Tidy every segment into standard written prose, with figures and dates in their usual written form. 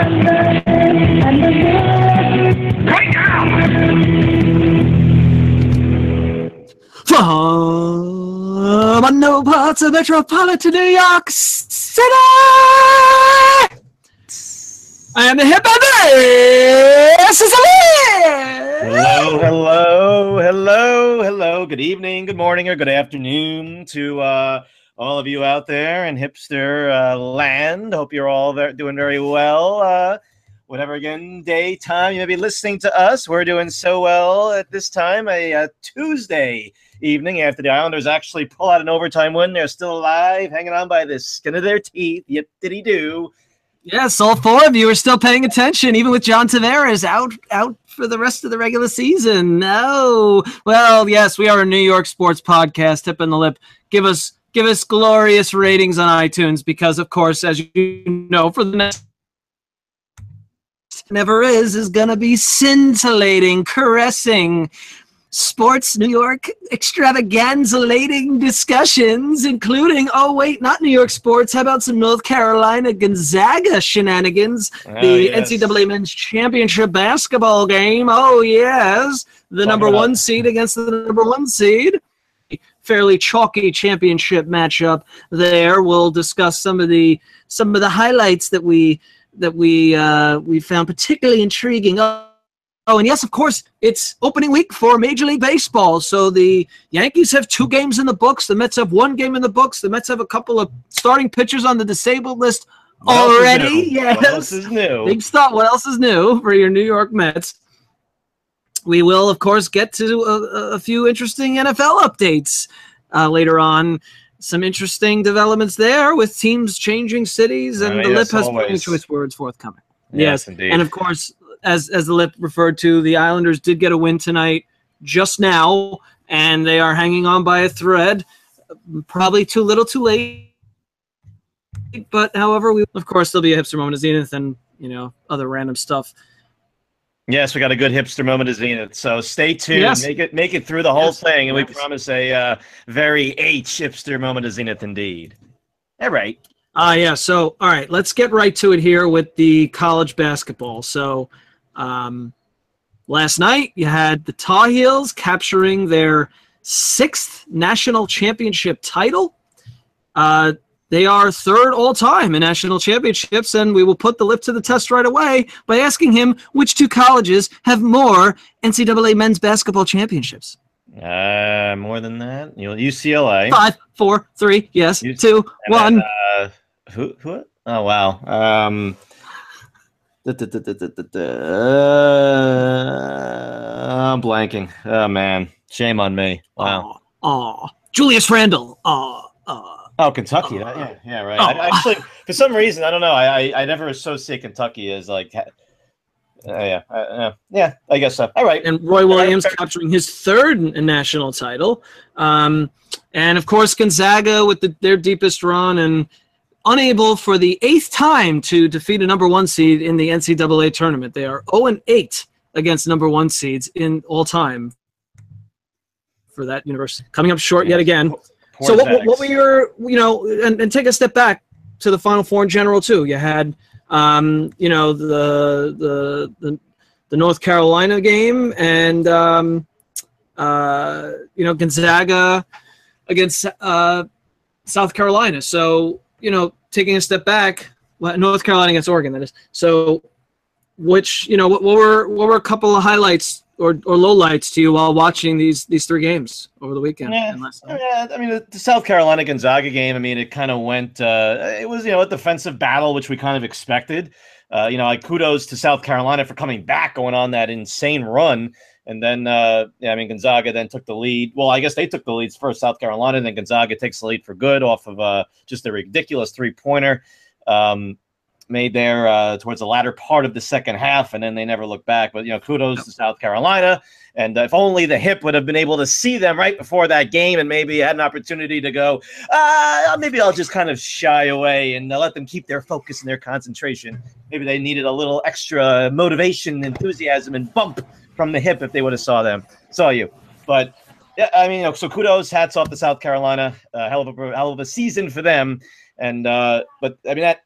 From unknown parts of metropolitan New York City, I am the hip and this is Hello. Good evening, good morning, or good afternoon to all of you out there in hipster land. Hope you're all doing very well. Whatever day, time you may be listening to us, we're doing so well at this time, a Tuesday evening after the Islanders actually pull out an overtime win. They're still alive, hanging on by the skin of their teeth. Yip diddy do. Yes, all four of you are still paying attention, even with John Tavares out for the rest of the regular season. No. Well, yes, we are a New York sports podcast, Tip and the Lip. Give us glorious ratings on iTunes because, of course, as you know, for the next never is going to be scintillating, caressing, sports New York extravaganza-lating discussions, including, not New York sports. How about some North Carolina Gonzaga shenanigans? NCAA Men's Championship basketball game. Oh, yes. The number one seed against the number one seed. Fairly chalky championship matchup there. We'll discuss some of the highlights that we found particularly intriguing. Oh, and yes, of course, it's opening week for Major League Baseball. So the Yankees have 2 games in the books. The Mets have 1 game in the books. The Mets have a couple of starting pitchers on the disabled list already. Yes. What else is new? Big stuff. What else is new for your New York Mets? We will, of course, get to a few interesting NFL updates later on. Some interesting developments there with teams changing cities, and the Lip has plenty of choice words forthcoming. Yes, indeed. And of course, as the Lip referred to, the Islanders did get a win tonight just now, and they are hanging on by a thread. Probably too little too late. But however, of course, there'll be a hipster moment of zenith and other random stuff. Yes, we got a good hipster moment of zenith. So stay tuned. Yes. Make it through the whole thing, and we promise a very hipster moment of zenith indeed. All right. So, all right, let's get right to it here with the college basketball. So, last night you had the Tar Heels capturing their 6th national championship title. They are 3rd all-time in national championships, and we will put the Lip to the test right away by asking him which 2 colleges have more NCAA men's basketball championships. More than that? UCLA. 5, 4, 3, yes, 2, 1. Who? Oh, wow. I'm blanking. Oh, man. Shame on me. Wow. Julius Randle. Oh, Kentucky. Yeah, right. I actually, for some reason, I don't know. I never associate Kentucky as like, I guess so. All right. And Roy Williams capturing his 3rd national title. And of course, Gonzaga with their deepest run and unable for the 8th time to defeat a number 1 seed in the NCAA tournament. They are 0-8 against number 1 seeds in all time for that university. Coming up short yet again. So what were your, and take a step back to the Final Four in general too. You had, the North Carolina game and, Gonzaga against South Carolina. So, taking a step back, North Carolina against Oregon, that is. So, what were a couple of highlights or lowlights to you while watching these 3 games over the weekend? I mean, the South Carolina Gonzaga game, I mean, it kind of went, it was, a defensive battle, which we kind of expected. Kudos to South Carolina for coming back, going on that insane run. And then, Gonzaga then took the lead. Well, I guess they took the leads first, South Carolina, and then Gonzaga takes the lead for good off of just a ridiculous 3-pointer. Made there towards the latter part of the second half, and then they never looked back. But, kudos to South Carolina. And if only the Hip would have been able to see them right before that game and maybe had an opportunity to go, maybe I'll just kind of shy away and let them keep their focus and their concentration. Maybe they needed a little extra motivation, enthusiasm, and bump from the Hip if they would have saw you. But, yeah, so kudos, hats off to South Carolina. Hell of a season for them. And but, that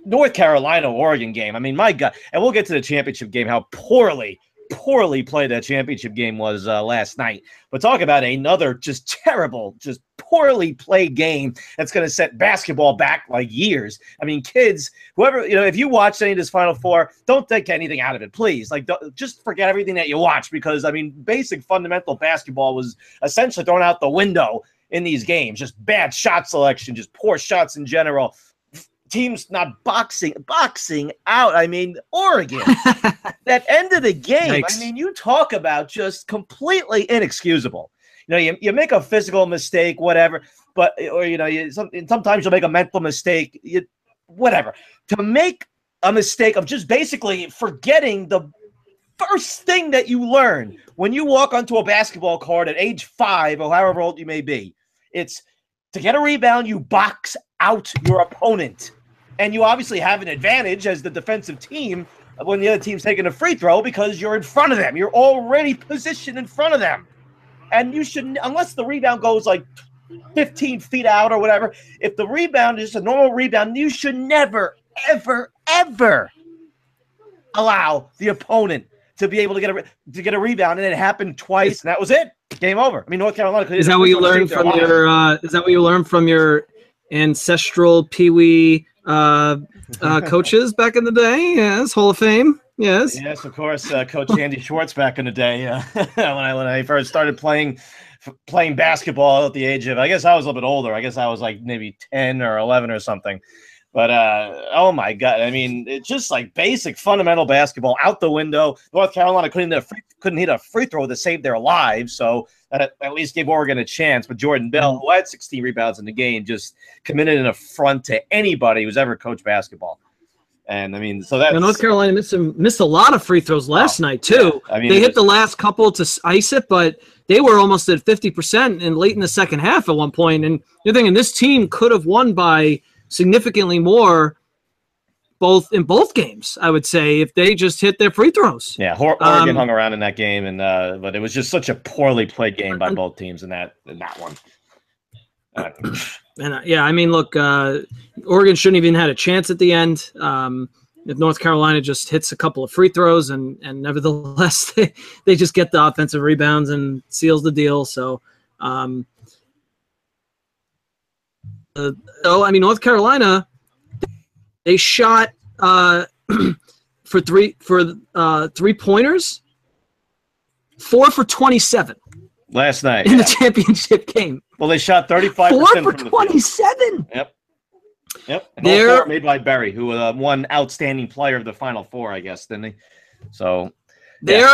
North Carolina Oregon game. I mean, my God, and we'll get to the championship game. How poorly played that championship game was last night. But talk about another just terrible, just poorly played game that's going to set basketball back like years. I mean, kids, whoever, if you watch any of this Final Four, don't take anything out of it, please. Like, just forget everything that you watch, because, I mean, basic fundamental basketball was essentially thrown out the window in these games. Just bad shot selection, just poor shots in general. Teams not boxing out. I mean, Oregon, that end of the game. Yikes. I mean, you talk about just completely inexcusable. You make a physical mistake, whatever, but sometimes you'll make a mental mistake, whatever. To make a mistake of just basically forgetting the first thing that you learn when you walk onto a basketball court at age 5 or however old you may be, it's to get a rebound, you box out your opponent. And you obviously have an advantage as the defensive team when the other team's taking a free throw, because you're in front of them. You're already positioned in front of them. And you shouldn't, unless the rebound goes like 15 feet out or whatever, if the rebound is a normal rebound, you should never, ever, ever allow the opponent to be able to get a rebound. And it happened twice, and that was it. Game over. I mean, North Carolina. Is that what you learned from your? Is that what you learned from your ancestral Pee Wee coaches back in the day? Yes, Hall of Fame. Yes. Yes, of course. Coach Andy Schwartz back in the day, when I first started playing basketball at the age of, I guess I was a little bit older. I guess I was like maybe 10 or 11 or something. But, oh, my God. I mean, it's just like basic fundamental basketball out the window. North Carolina couldn't hit a free throw to save their lives, so that at least gave Oregon a chance. But Jordan Bell, who had 16 rebounds in the game, just committed an affront to anybody who's ever coached basketball. And, I mean, so that's – North Carolina missed a lot of free throws last night, too. Yeah. I mean, they hit the last couple to ice it, but they were almost at 50% and late in the second half at one point. And you're thinking this team could have won by – significantly more in both games, I would say, if they just hit their free throws. Yeah, Oregon hung around in that game, and but it was just such a poorly played game by both teams in that one. Yeah, I mean, look, Oregon shouldn't even had a chance at the end. If North Carolina just hits a couple of free throws, and nevertheless they just get the offensive rebounds and seals the deal. So. I mean, North Carolina, they shot for three-pointers, 4 for 27 last night in the championship game. Well, they shot 35%. 4 for 27. Yep. And all 4 made by Berry, who won Outstanding Player of the Final Four, I guess, didn't he? So their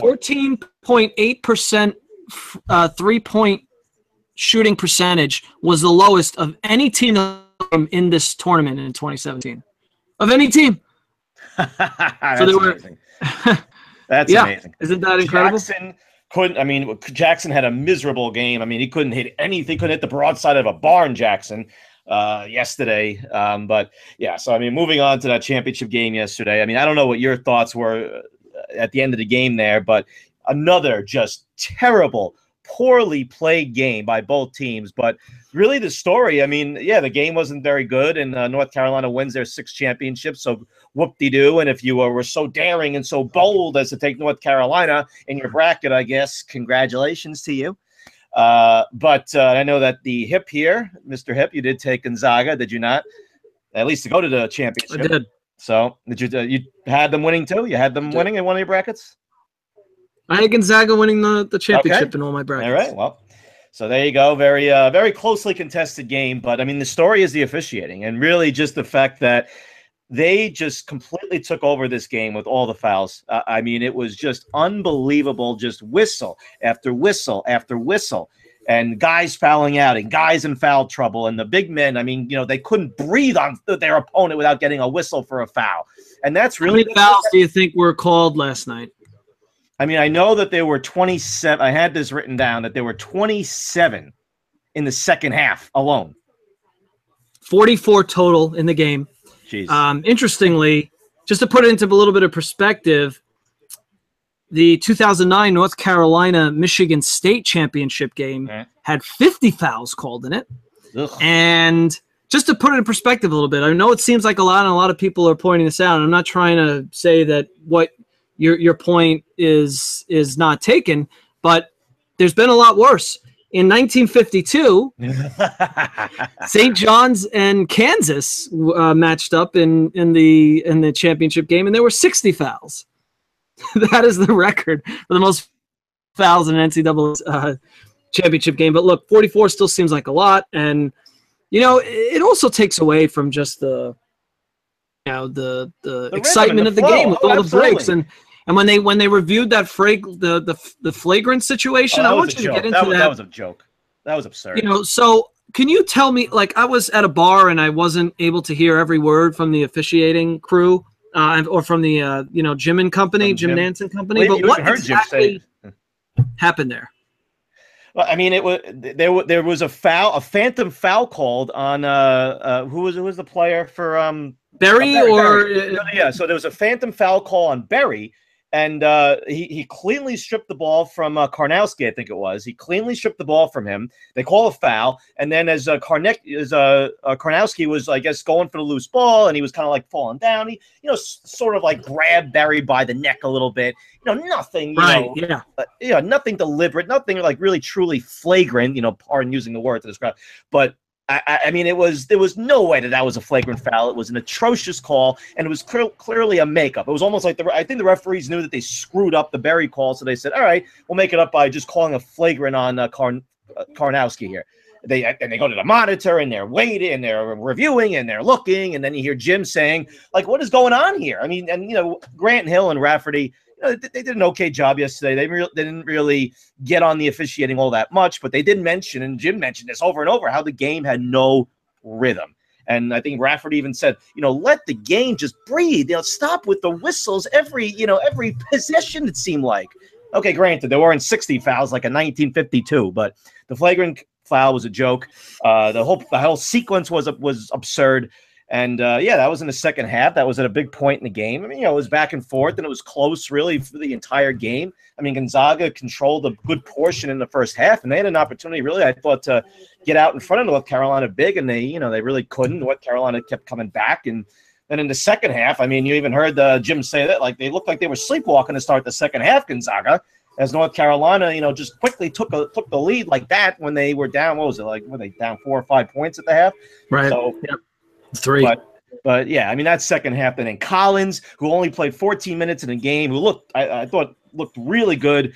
14.8% three-point shooting percentage was the lowest of any team in this tournament in 2017. Of any team. That's amazing. That's amazing. Isn't that incredible? Jackson had a miserable game. I mean, he couldn't hit anything. Couldn't hit the broadside of a barn, Jackson, yesterday. But, yeah, so, I mean, moving on to that championship game yesterday. I mean, I don't know what your thoughts were at the end of the game there, but another just terrible, poorly played game by both teams. But really the story, I mean, yeah, the game wasn't very good, and North Carolina wins their 6th championship, so whoop-de-doo. And if you were so daring and so bold as to take North Carolina in your bracket, I guess, congratulations to you. But I know that the Hip here, Mr. Hip, you did take Gonzaga, did you not? At least to go to the championship. I did. So did you had them winning too? You had them winning in one of your brackets? I had Gonzaga winning the championship in all my brackets. All right, well, so there you go. Very, very closely contested game. But, I mean, the story is the officiating, and really just the fact that they just completely took over this game with all the fouls. I mean, it was just unbelievable, just whistle after whistle after whistle, and guys fouling out and guys in foul trouble. And the big men, I mean, they couldn't breathe on their opponent without getting a whistle for a foul. And that's really – How many fouls do you think were called last night? I mean, I know that there were 27. I had this written down that there were 27 in the second half alone. 44 total in the game. Jeez. Interestingly, just to put it into a little bit of perspective, the 2009 North Carolina-Michigan State championship game had 50 fouls called in it. Ugh. And just to put it in perspective a little bit, I know it seems like a lot, and a lot of people are pointing this out. And I'm not trying to say that what your point is not taken, but there's been a lot worse. In 1952, St. John's and Kansas matched up in the championship game, and there were 60 fouls. That is the record for the most fouls in an NCAA championship game. But look, 44 still seems like a lot, and it also takes away from just the excitement of the game with all the breaks and when they reviewed that the flagrant situation. I want you to get into that. That was a joke. That was absurd. So can you tell me, like, I was at a bar and I wasn't able to hear every word from the officiating crew or from the Jim and Company, Jim Nance and Company. Well, but what exactly happened there? Well, I mean, there was a phantom foul called on who was the player for Berry. Yeah, so there was a phantom foul call on Berry, and he cleanly stripped the ball from Karnowski, I think it was. He cleanly stripped the ball from him. They call a foul, and then as Karnowski was, I guess, going for the loose ball, and he was kind of like falling down, he sort of like grabbed Berry by the neck a little bit. Nothing, nothing deliberate, nothing like really truly flagrant, pardon using the word to describe, but I mean, there was no way that was a flagrant foul. It was an atrocious call, and it was clearly a makeup. It was almost like I think the referees knew that they screwed up the Berry call, so they said, all right, we'll make it up by just calling a flagrant on Karnowski here. They go to the monitor, and they're waiting, and they're reviewing, and they're looking, and then you hear Jim saying, like, what is going on here? I mean, and, Grant Hill and Rafferty, they did an okay job yesterday. They didn't really get on the officiating all that much, but they did mention, and Jim mentioned this over and over, how the game had no rhythm. And I think Rafferty even said, let the game just breathe. Stop with the whistles every possession, it seemed like. Okay, granted, there weren't 60 fouls like in 1952, but the flagrant foul was a joke. The whole sequence was absurd. And that was in the second half. That was at a big point in the game. I mean, it was back and forth, and it was close really for the entire game. I mean, Gonzaga controlled a good portion in the first half, and they had an opportunity, really, I thought, to get out in front of North Carolina big, and they really couldn't. North Carolina kept coming back, and then in the second half, I mean, you even heard Jim say that, like, they looked like they were sleepwalking to start the second half, Gonzaga, as North Carolina, just quickly took the lead like that when they were down. What was it, like? Were they down 4 or 5 points at the half? Right. So. Yep. 3. But yeah, I mean, that second half, and then Collins, who only played 14 minutes in the game, who I thought looked really good,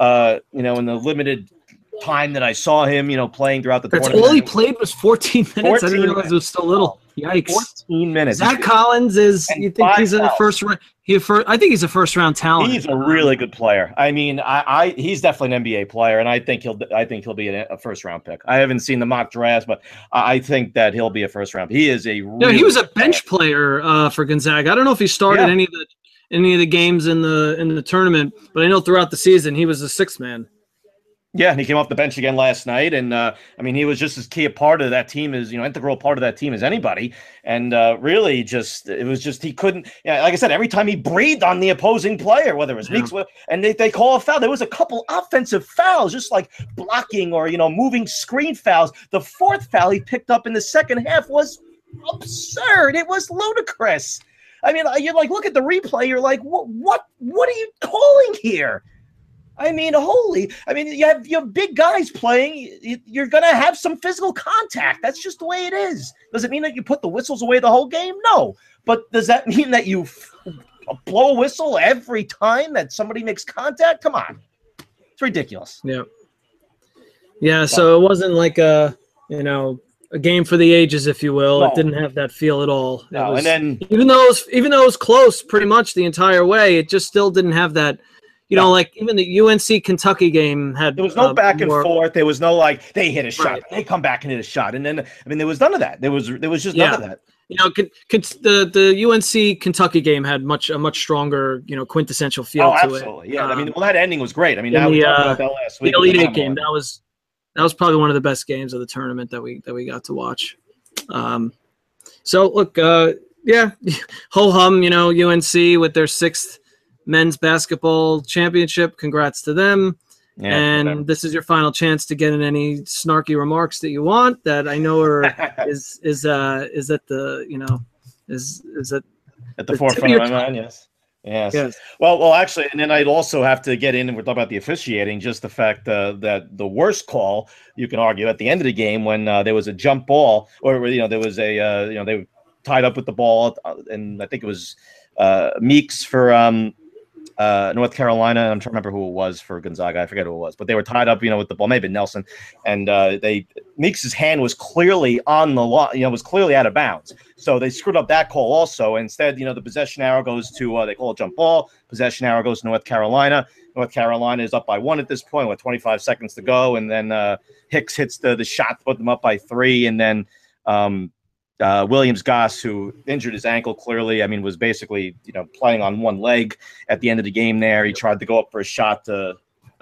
in the limited time that I saw him, playing throughout the tournament. All he played was 14 minutes. I didn't realize it was so little. Yikes. 14 minutes. Zach Collins you think he's a first round? I think he's a first round talent. He's a really good player. I mean, he's definitely an NBA player, and I think he'll be a first round pick. I haven't seen the mock drafts, but I think that he'll be a first round. He is a really he was a bench player for Gonzaga. I don't know if he started any of the games in the tournament, but I know throughout the season he was a sixth man. Yeah, and he came off the bench again last night, and I mean, he was just as key a part of that team as integral part of that team as anybody, and really it was just he couldn't. Yeah, like I said, every time he breathed on the opposing player, whether it was Meeks, and they call a foul. There was a couple offensive fouls, just like blocking or moving screen fouls. The fourth foul he picked up in the second half was absurd. It was ludicrous. I mean, you're like, look at the replay. You're like, what are you calling here? I mean, you have big guys playing. You're going to have some physical contact. That's just the way it is. Does it mean that you put the whistles away the whole game? No. But does that mean that you blow a whistle every time that somebody makes contact? Come on. It's ridiculous. Yeah. Yeah, so it wasn't like a game for the ages, if you will. No. It didn't have that feel at all. And then even though it was close pretty much the entire way, it just still didn't have that. Like even the UNC Kentucky game had. There was no back and forth. There was no like they hit a shot, they come back and hit a shot, and then I mean there was none of that. There was just none of that. The UNC Kentucky game had a much stronger quintessential feel to it. Absolutely, yeah. I mean, that ending was great. I mean, now we talked about that last week. The Elite Eight game that was probably one of the best games of the tournament that we got to watch. So look, ho hum, UNC with their 6th men's basketball championship. Congrats to them. and this is your final chance to get in any snarky remarks that you want that I know are is at the at the forefront of my mind. Yes. Well, actually, and then I'd also have to get in, and we're talking about the officiating, just the fact that the worst call, you can argue, at the end of the game when there was a jump ball, or there was a they were tied up with the ball, and I think it was Meeks for North Carolina. I'm trying to remember who it was for Gonzaga. I forget who it was, but they were tied up, with the ball. Maybe Nelson, and Meeks's hand was clearly on the line, was clearly out of bounds. So they screwed up that call also. Instead, the possession arrow goes to they call it jump ball. Possession arrow goes to North Carolina. North Carolina is up by 1 at this point with 25 seconds to go, and then Hicks hits the shot to put them up by 3, and then Williams-Goss, who injured his ankle clearly, was basically, playing on one leg at the end of the game there. He tried to go up for a shot to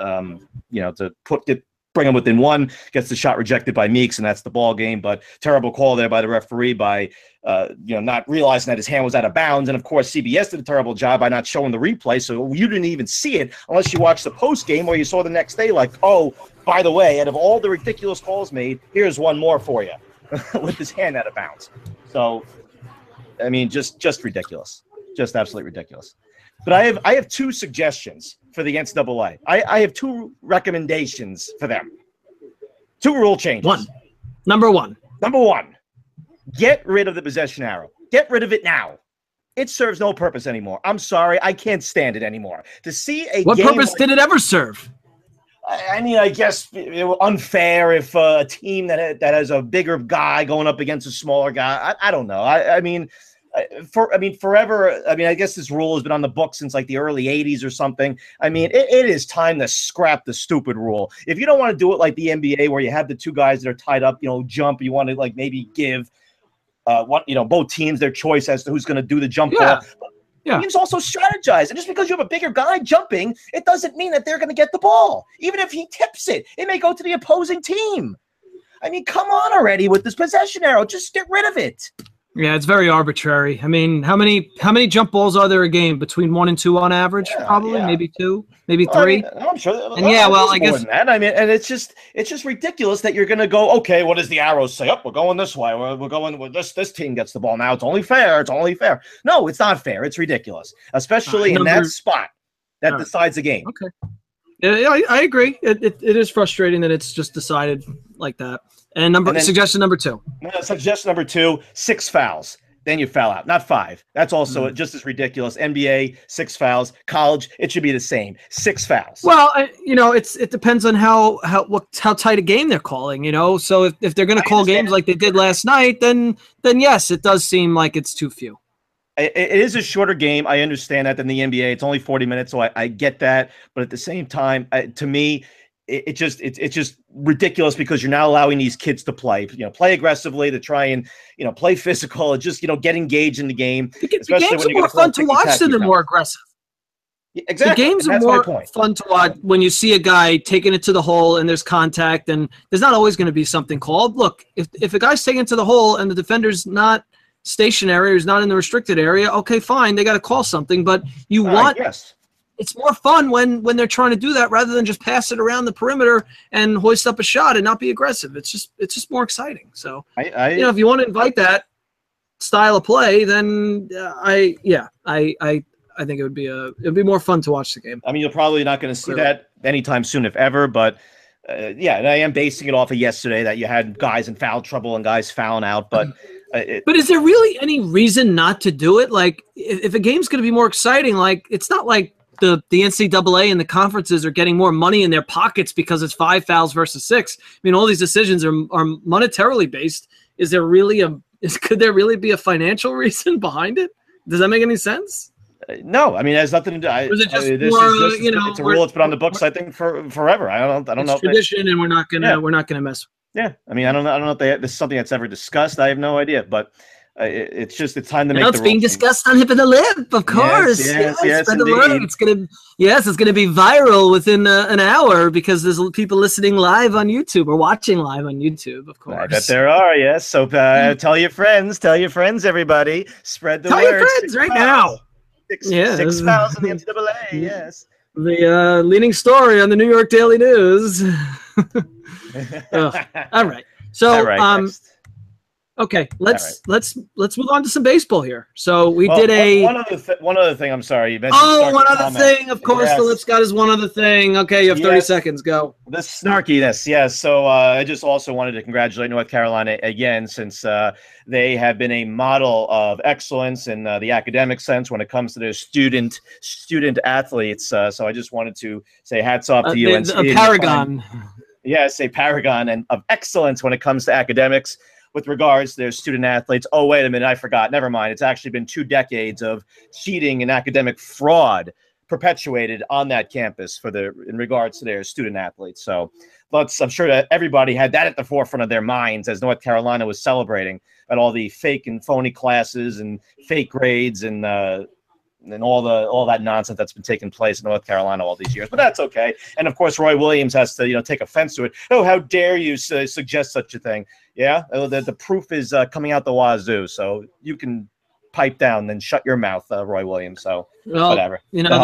bring him within 1, gets the shot rejected by Meeks, and that's the ball game. But terrible call there by the referee by, not realizing that his hand was out of bounds. And of course, CBS did a terrible job by not showing the replay. So you didn't even see it unless you watched the post game or you saw the next day, like, oh, by the way, out of all the ridiculous calls made, here's one more for you. With his hand out of bounds. So, just ridiculous. Just absolutely ridiculous. But I have 2 suggestions for the NCAA. I have 2 recommendations for them. 2 rule changes. Number one. Get rid of the possession arrow. Get rid of it now. It serves no purpose anymore. I'm sorry. I can't stand it anymore. To see a What purpose did it ever serve? I guess it was unfair if a team that has a bigger guy going up against a smaller guy. I don't know. Forever. I guess this rule has been on the books since like the early 80s or something. It is time to scrap the stupid rule. If you don't want to do it like the NBA where you have the 2 guys that are tied up, jump, you want to like maybe give both teams their choice as to who's going to do the jump ball. Yeah. Teams also strategize. And just because you have a bigger guy jumping, it doesn't mean that they're going to get the ball. Even if he tips it, it may go to the opposing team. Come on already with this possession arrow. Just get rid of it. Yeah, it's very arbitrary. How many jump balls are there a game? Between 1 and 2 on average, probably, maybe 2, maybe 3. I'm sure. And I guess that. And it's just ridiculous that you're going to go. Okay, what does the arrow say? We're going this way. We're going with this. This team gets the ball now. It's only fair. It's only fair. No, it's not fair. It's ridiculous, especially in that spot that decides the game. Okay. Yeah, I agree. It is frustrating that it's just decided like that. And suggestion number 2. Suggestion number 2, 6 fouls. Then you foul out, not 5. That's also just as ridiculous. NBA, 6 fouls. College, it should be the same. 6 fouls. Well, it depends on how tight a game they're calling. So if they're going to call games like they did last night, then yes, it does seem like it's too few. It is a shorter game. I understand that than the NBA. It's only 40 minutes, so I get that. But at the same time, to me, it's just ridiculous because you're now allowing these kids to play aggressively, to try and play physical, and just get engaged in the game. The games are more fun to watch than they're more aggressive. Exactly. The games are more fun to watch when you see a guy taking it to the hole and there's contact, and there's not always going to be something called. Look, if a guy's taking it to the hole and the defender's not stationary or is not in the restricted area, okay, fine, they got to call something. But it's more fun when they're trying to do that rather than just pass it around the perimeter and hoist up a shot and not be aggressive. It's just more exciting. So if you want to invite that style of play, then I think it'd be more fun to watch the game. You're probably not going to see that anytime soon, if ever. But and I am basing it off of yesterday that you had guys in foul trouble and guys fouling out, but. But is there really any reason not to do it? Like, if a game's going to be more exciting, like it's not like the NCAA and the conferences are getting more money in their pockets because it's 5 fouls versus 6. All these decisions are monetarily based. Could there really be a financial reason behind it? Does that make any sense? No, it has nothing to do. It's a rule that's been on the books, I think, for forever. I don't know. It's tradition, and we're not gonna mess with it. Yeah, I don't know if this is something that's ever discussed. I have no idea, but it's time to make. It's being discussed on Hip of the Lip, of course. Yes, spread the word. It's gonna be viral within an hour because there's people listening live on YouTube or watching live on YouTube, of course. I bet there are. Yes, so tell your friends, everybody, spread the word. Tell your friends right now. 6 fouls in the NCAA. Yes. The leading story on the New York Daily News. All right. So, next. Okay, let's move on to some baseball here. So we did one other thing. I'm sorry, you mentioned. One other thing. Of course, yes. The Lip Scott is one other thing. Okay, you have 30 seconds. Go. The snarkiness, yes. So I just also wanted to congratulate North Carolina again, since they have been a model of excellence in the academic sense when it comes to their student athletes. So I just wanted to say hats off to UNC. A paragon. Yes, a paragon and of excellence when it comes to academics. With regards to their student athletes. Oh, wait a minute, I forgot. Never mind. It's actually been 2 decades of cheating and academic fraud perpetuated on that campus in regards to their student athletes. So I'm sure that everybody had that at the forefront of their minds as North Carolina was celebrating at all the fake and phony classes and fake grades and all that nonsense that's been taking place in North Carolina all these years. But that's okay. And of course, Roy Williams has to take offense to it. Oh, how dare you suggest such a thing? Yeah, the proof is coming out the wazoo. So you can pipe down, then shut your mouth, Roy Williams. So whatever.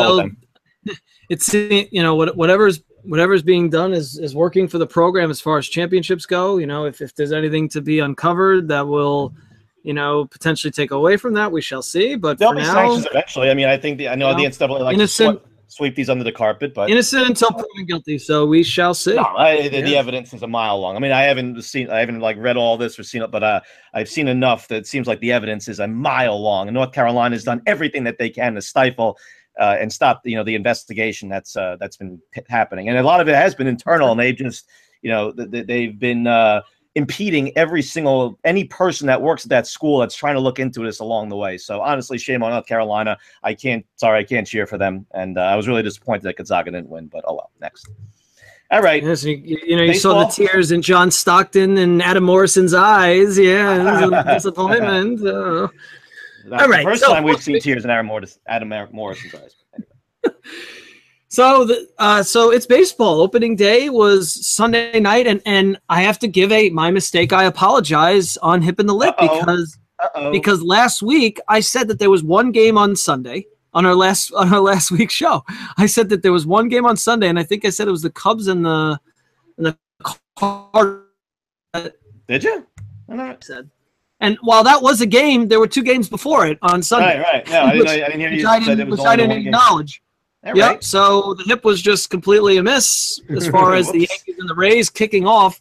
It's whatever's being done is working for the program as far as championships go. If there's anything to be uncovered that will potentially take away from that, we shall see. But there'll be sanctions eventually. I mean, I think the NCAA likes to sweep these under the carpet, but innocent until proven guilty. So we shall see. No, the evidence is a mile long. I mean, I haven't read all this or seen it, but I've seen enough that it seems like the evidence is a mile long. And North Carolina has done everything that they can to stifle and stop the investigation that's been happening. And a lot of it has been internal, and they've just they've been impeding any person that works at that school that's trying to look into this along the way. So honestly, shame on North Carolina. I can't cheer for them. And I was really disappointed that Gonzaga didn't win, but oh well, next. All right. Yes, you saw the tears in John Stockton and Adam Morrison's eyes. Yeah, it was a disappointment. All right. The first time we've seen tears in Adam Morrison's eyes. Anyway. So it's baseball. Opening day was Sunday night, and I have to give my mistake. I apologize on Hip and the Lip because last week I said that there was one game on Sunday on our last week's show. I said that there was one game on Sunday, and I think I said it was the Cubs and the Cardinals. Did you? I said. And while that was a game, there were 2 games before it on Sunday. Right. No, I didn't hear you said it was only one game. Acknowledge. Right. Yep. So the Hip was just completely amiss as far as the Yankees and the Rays kicking off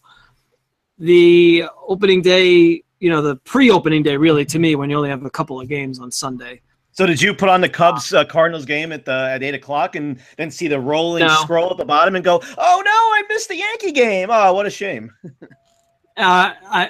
the opening day. The pre-opening day, really, to me, when you only have a couple of games on Sunday. So did you put on the Cubs Cardinals game at 8:00 and then see the rolling scroll at the bottom and go, "Oh no, I missed the Yankee game. Oh, what a shame." Had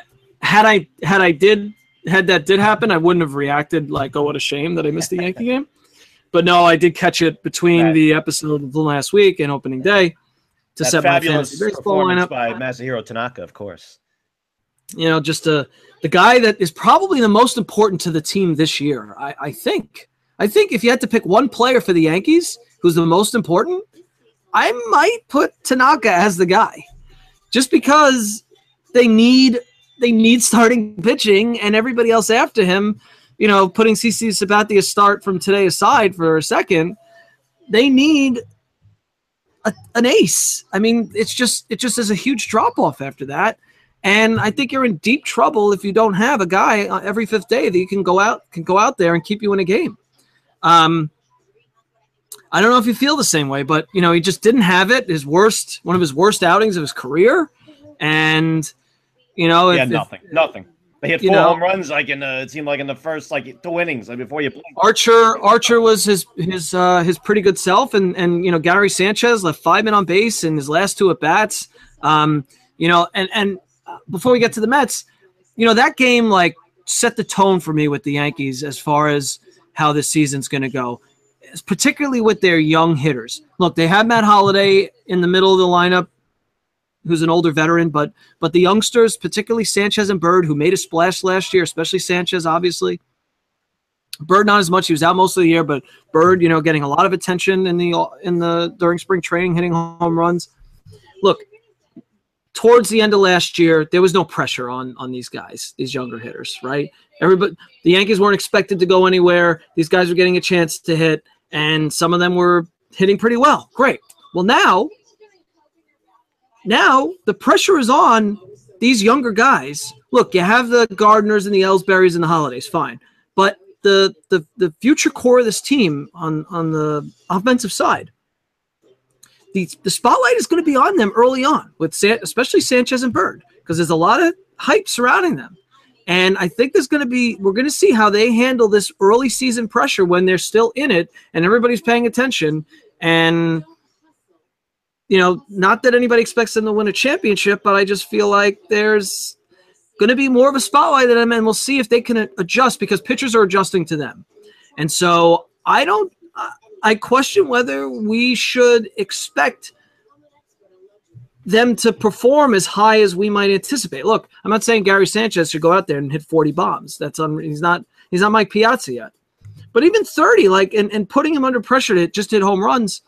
that did happen, I wouldn't have reacted like, "Oh, what a shame that I missed the Yankee game." But no, I did catch it between the episode of the last week and opening day to set my fantasy baseball lineup. By Masahiro Tanaka, of course. Just the guy that is probably the most important to the team this year. I think if you had to pick one player for the Yankees who's the most important, I might put Tanaka as the guy, just because they need starting pitching, and everybody else after him. Putting CC Sabathia start from today aside for a second, they need an ace. I mean, it just is a huge drop off after that, and I think you're in deep trouble if you don't have a guy every 5th day that you can go out there and keep you in a game. I don't know if you feel the same way, but he just didn't have it. One of his worst outings of his career, and nothing. They hit 4 home runs it seemed like in the first 2 innings before you. Archer was his pretty good self, and Gary Sanchez left 5 men on base in his last 2 at bats. And before we get to the Mets, that game set the tone for me with the Yankees as far as how this season's going to go, particularly with their young hitters. Look, they have Matt Holliday in the middle of the lineup, who's an older veteran, but the youngsters, particularly Sanchez and Bird, who made a splash last year, especially Sanchez, obviously. Bird not as much; he was out most of the year, but Bird, getting a lot of attention during spring training, hitting home runs. Look, towards the end of last year, there was no pressure on these guys, these younger hitters, right? The Yankees weren't expected to go anywhere. These guys were getting a chance to hit, and some of them were hitting pretty well. Great. Well, now the pressure is on these younger guys. Look, you have the Gardners and the Ellsberries and the Holidays, fine. But the future core of this team on the offensive side, the spotlight is going to be on them early on, with especially Sanchez and Bird, because there's a lot of hype surrounding them. And I think we're going to see how they handle this early season pressure when they're still in it and everybody's paying attention. And, not that anybody expects them to win a championship, but I just feel like there's going to be more of a spotlight on them, and we'll see if they can adjust, because pitchers are adjusting to them. And so I question whether we should expect them to perform as high as we might anticipate. Look, I'm not saying Gary Sanchez should go out there and hit 40 bombs. He's not Mike Piazza yet. But even 30, and putting him under pressure to just hit home runs,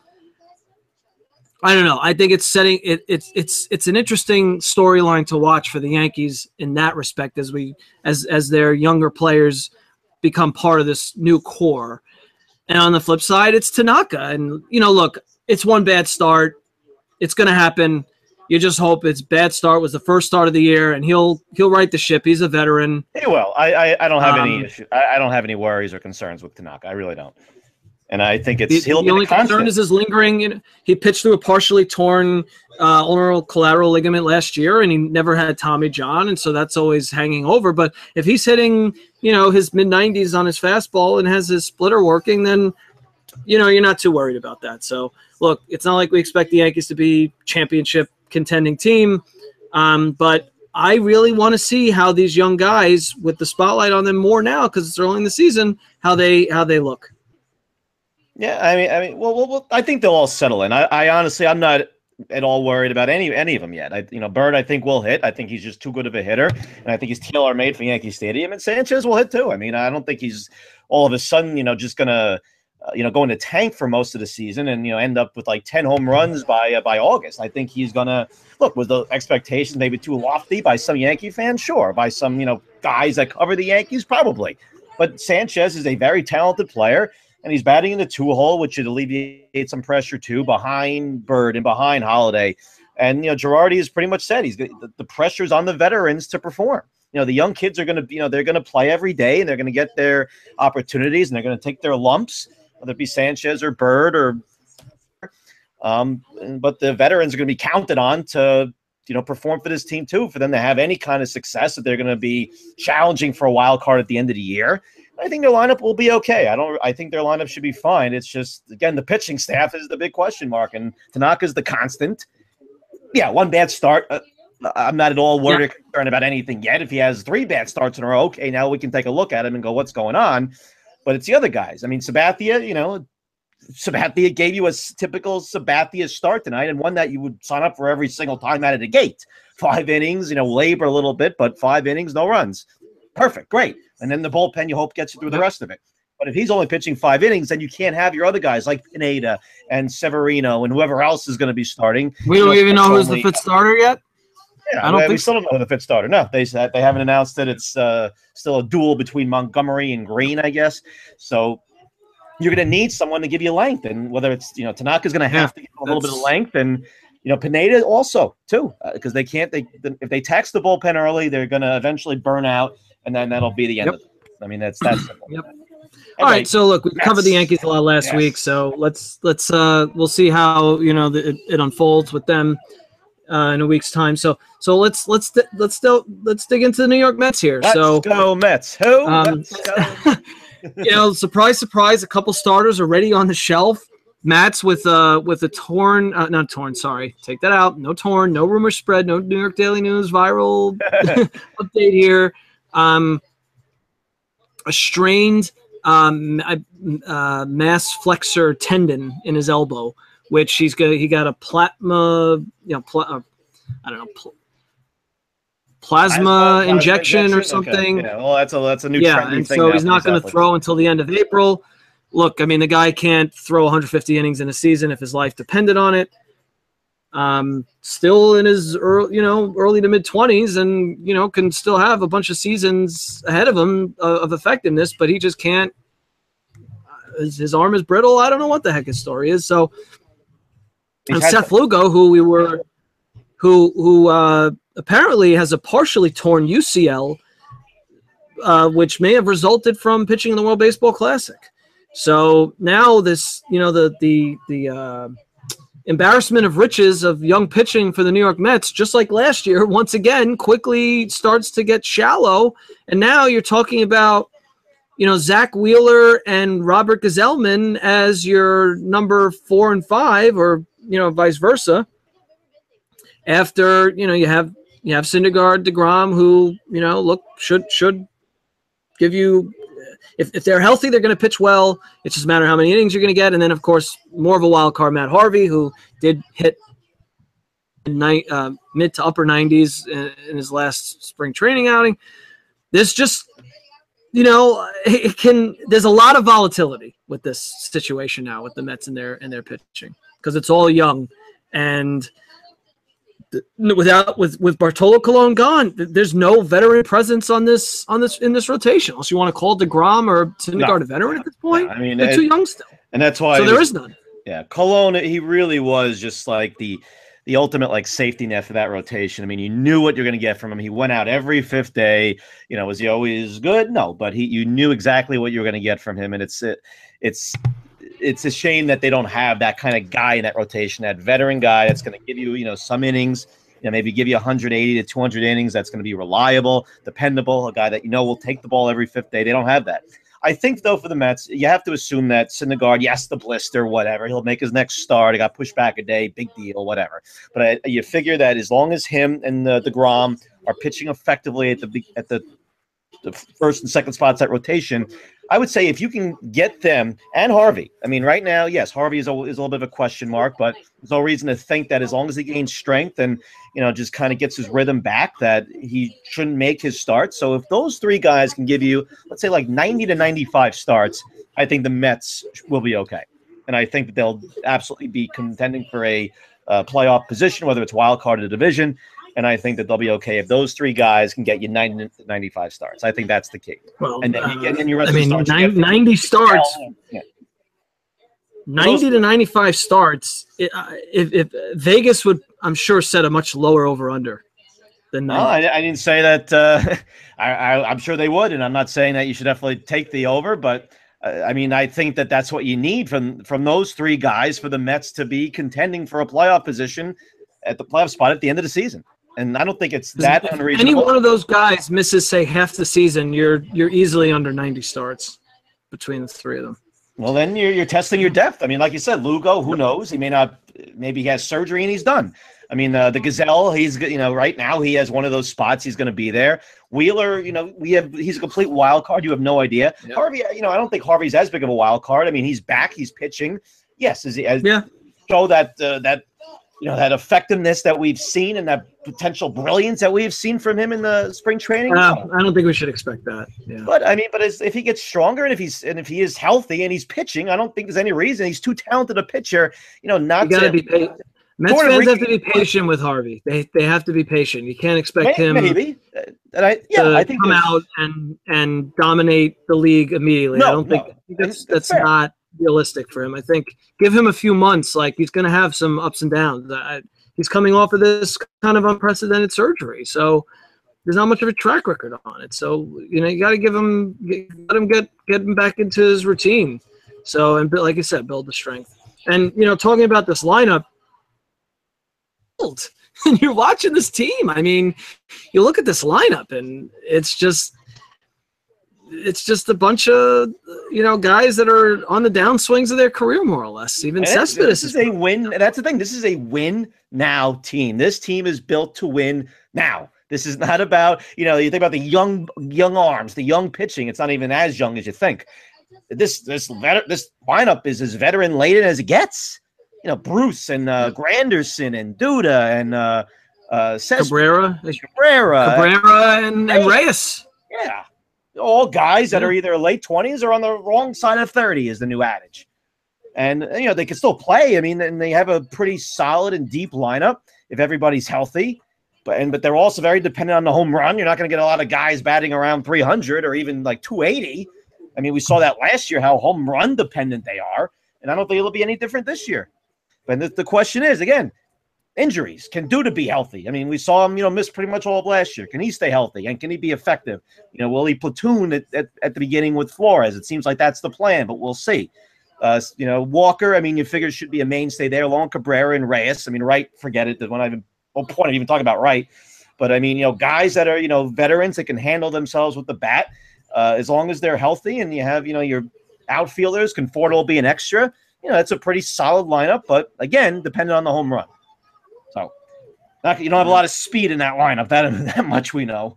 I don't know. I think it's an interesting storyline to watch for the Yankees in that respect as their younger players become part of this new core. And on the flip side, it's Tanaka. And look, it's one bad start. It's going to happen. You just hope its bad start was the first start of the year, and he'll right the ship. He's a veteran. He will. I don't have any issue. I don't have any worries or concerns with Tanaka. I really don't. And I think the only concern is his lingering. He pitched through a partially torn ulnar collateral ligament last year, and he never had Tommy John, and so that's always hanging over. But if he's hitting, his mid-90s on his fastball and has his splitter working, then you're not too worried about that. So look, it's not like we expect the Yankees to be championship contending team, but I really want to see how these young guys, with the spotlight on them more now because it's early in the season, how they look. Yeah, I mean, well, I think they'll all settle in. I honestly, I'm not at all worried about any of them yet. Bird, I think will hit. I think he's just too good of a hitter, and I think he's tailor-made for Yankee Stadium. And Sanchez will hit too. I mean, I don't think he's all of a sudden, just gonna, go in the tank for most of the season and end up with like 10 home runs by August. I think he's gonna look. Was the expectations maybe too lofty by some Yankee fans? Sure. By some guys that cover the Yankees, probably. But Sanchez is a very talented player. And he's batting in the 2-hole, which should alleviate some pressure too, behind Bird and behind Holiday. And Girardi has pretty much said the pressure's on the veterans to perform. The young kids are going to they're going to play every day, and they're going to get their opportunities, and they're going to take their lumps, whether it be Sanchez or Bird or. But the veterans are going to be counted on to perform for this team too, for them to have any kind of success. That they're going to be challenging for a wild card at the end of the year. I think their lineup will be okay. I think their lineup should be fine. It's just, again, the pitching staff is the big question mark, and Tanaka's the constant. Yeah, one bad start. I'm not at all worried or concerned about anything yet. If he has 3 bad starts in a row, okay, now we can take a look at him and go, what's going on? But it's the other guys. I mean, Sabathia, Sabathia gave you a typical Sabathia start tonight, and one that you would sign up for every single time out of the gate. 5 innings, labor a little bit, but 5 innings, no runs. Perfect, great. And then the bullpen, you hope, gets you through the rest of it. But if he's only pitching 5 innings, then you can't have your other guys like Pineda and Severino and whoever else is going to be starting. We don't even know who's the fifth starter yet? Yeah, we still don't know who the fifth starter. No, they haven't announced that it's still a duel between Montgomery and Green, I guess. So you're going to need someone to give you length. And whether it's, Tanaka's going to have to give a little bit of length. And, Pineda also, too, because if they tax the bullpen early, they're going to eventually burn out. And then that'll be the end of it. I mean, that's simple. Yep. All right, so look, we covered the Yankees a lot last week, so let's we'll see how it unfolds with them in a week's time. So let's dig into the New York Mets here. Let's go Mets. Who? Surprise, surprise, a couple starters already on the shelf. Mets with a torn, not torn. Sorry, take that out. No torn. No rumor spread. No New York Daily News viral update here. A strained mass flexor tendon in his elbow, which he got a plasma injection or something. Okay. Yeah, well, that's a new trendy thing. So he's not going to throw until the end of April. Look, I mean, the guy can't throw 150 innings in a season if his life depended on it. Still in his early to mid 20s, and can still have a bunch of seasons ahead of him of effectiveness, but he just can't. his arm is brittle. I don't know what the heck his story is. So, and Seth to. Lugo, who apparently has a partially torn UCL, which may have resulted from pitching in the World Baseball Classic. So now this, the embarrassment of riches of young pitching for the New York Mets, just like last year, once again, quickly starts to get shallow. And now you're talking about, Zach Wheeler and Robert Gsellman as your number 4 and 5, or, vice versa. After, you have Syndergaard, DeGrom, who, should give you, if they're healthy, they're going to pitch well. It's just a matter of how many innings you're going to get. And then, of course, more of a wild card, Matt Harvey, who did hit mid to upper 90s in his last spring training outing. There's just, there's a lot of volatility with this situation now with the Mets and their pitching, because it's all young. And with Bartolo Colon gone, there's no veteran presence in this rotation, unless you want to call DeGrom or Syndergaard a veteran at this point. I mean, they're too young still, and that's why. So there is none. Yeah, Colon, he really was just like the ultimate like safety net for that rotation. I mean, you knew what you're going to get from him. He went out every fifth day. Was he always good? No, but you knew exactly what you were going to get from him, and it's a shame that they don't have that kind of guy in that rotation, that veteran guy that's going to give you, some innings, maybe give you 180 to 200 innings. That's going to be reliable, dependable, a guy that will take the ball every fifth day. They don't have that. I think, though, for the Mets, you have to assume that Syndergaard, yes, the blister, whatever, he'll make his next start. He got pushed back a day, big deal, whatever. But you figure that as long as him and DeGrom are pitching effectively at the first and second spots, that rotation, I would say if you can get them and Harvey. I mean, right now, yes, Harvey is a little bit of a question mark, but there's no reason to think that as long as he gains strength and, just kind of gets his rhythm back, that he shouldn't make his start. So if those three guys can give you, let's say, like 90 to 95 starts, I think the Mets will be okay. And I think that they'll absolutely be contending for a playoff position, whether it's wild card or the division. And I think that they'll be okay if those three guys can get you 90 to 95 starts. I think that's the key. Well, and then you get your rest 90 starts. Yeah. 90 to 95 starts. If Vegas would, I'm sure, set a much lower over/under than 90. No, I didn't say that. I'm sure they would, and I'm not saying that you should definitely take the over. But I think that that's what you need from those three guys for the Mets to be contending for a playoff position at the playoff spot at the end of the season. And I don't think it's that unreasonable. Any one of those guys misses, say, half the season, you're easily under 90 starts between the three of them. Well, then you're testing your depth. I mean, like you said, Lugo, who knows? He may not. Maybe he has surgery and he's done. I mean, the Gazelle, he's right now he has one of those spots. He's going to be there. Wheeler, he's a complete wild card. You have no idea. Yep. Harvey, I don't think Harvey's as big of a wild card. I mean, he's back. He's pitching. Yes, show that that effectiveness that we've seen and that potential brilliance that we've seen from him in the spring training. I don't think we should expect that. Yeah. But if he gets stronger and if he is healthy and he's pitching, I don't think there's any reason. He's too talented a pitcher, not you gotta be patient. Mets fans have to be patient with Harvey. They have to be patient. You can't expect him I think come out and dominate the league immediately. I don't think that's not realistic for him. I think give him a few months. Like, he's going to have some ups and downs. He's coming off of this kind of unprecedented surgery, so there's not much of a track record on it. So you got to let him get him back into his routine. So, and like I said, build the strength. And talking about this lineup, and you're watching this team. I mean, you look at this lineup, and it's just a bunch of guys that are on the downswings of their career, more or less. Even Cespedes is a win. That's the thing. This is a win now team. This team is built to win now. This is not about you think about the young arms, the young pitching. It's not even as young as you think. This lineup is as veteran laden as it gets. Bruce and Granderson and Duda and Cabrera and Reyes. Yeah. All guys that are either late 20s or on the wrong side of 30 is the new adage. And, they can still play. I mean, and they have a pretty solid and deep lineup if everybody's healthy. But they're also very dependent on the home run. You're not going to get a lot of guys batting around 300 or even like 280. I mean, we saw that last year, how home run dependent they are, and I don't think it'll be any different this year. But the question is, again, injuries. Can Duda be healthy? I mean, we saw him, miss pretty much all of last year. Can he stay healthy? And can he be effective? Will he platoon at the beginning with Flores? It seems like that's the plan, but we'll see. Walker, I mean, you figure should be a mainstay there, along with Cabrera and Reyes. I mean, Wright, forget it. There's no point of even talking about Wright. But, I mean, guys that are, veterans that can handle themselves with the bat, as long as they're healthy and you have, your outfielders, Conforto will be an extra. That's a pretty solid lineup. But, again, depending on the home run. So, you don't have a lot of speed in that lineup. That much we know.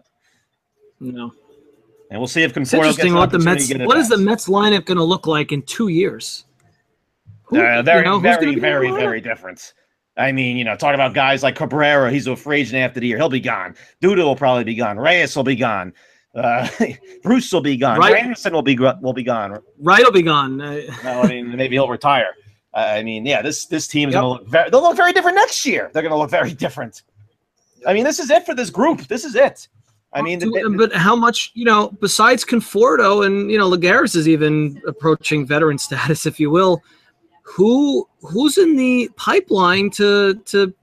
No. And we'll see if Conforto it's interesting gets what the Mets. What is the Mets lineup going to look like in 2 years? Very, very, very different. I mean, talk about guys like Cabrera. He's a free agent after the year. He'll be gone. Duda will probably be gone. Reyes will be gone. Bruce will be gone. Anderson will be gone. Wright will be gone. No, I mean, maybe he'll retire. I mean, yeah, this team is going to look they'll look very different next year. They're going to look very different. I mean, this is it for this group. This is it. I mean, but how much, besides Conforto and, Lagares is even approaching veteran status, if you will, who's in the pipeline to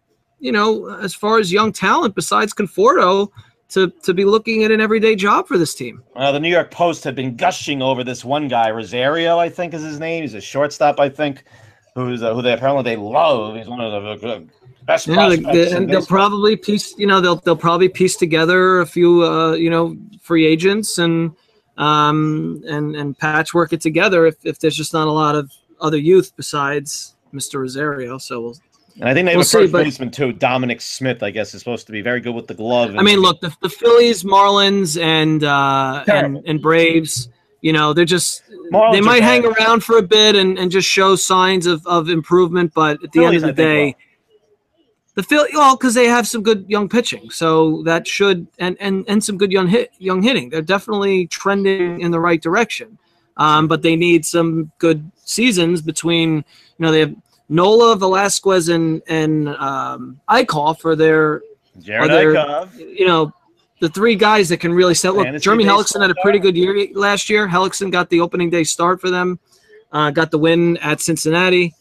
as far as young talent besides Conforto to be looking at an everyday job for this team? The New York Post had been gushing over this one guy, Rosario, I think is his name. He's a shortstop, I think, who they apparently love. He's one of the best prospects. And they'll probably piece, they'll probably piece together a few, free agents and patchwork it together if there's just not a lot of other youth besides Mr. Rosario. So and I think they have a first baseman too. Dominic Smith, I guess, is supposed to be very good with the glove. I mean, look, the Phillies, Marlins, and Braves. They're just Marlins they might hang around for a bit and just show signs of improvement, but at the end of the day, the Phillies, because they have some good young pitching, so that should and some good young hitting. They're definitely trending in the right direction. But they need some good seasons between, they have Nola, Velasquez, and Eichhoff for their Jared Eichhoff. The three guys that can really sell. Look, Jeremy Hellickson had a pretty good year last year. Hellickson got the opening day start for them, got the win at Cincinnati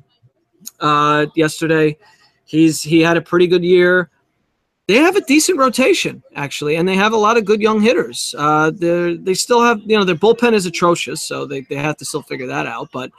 yesterday. He had a pretty good year. They have a decent rotation, actually, and they have a lot of good young hitters. They still have, their bullpen is atrocious, so they have to still figure that out. But,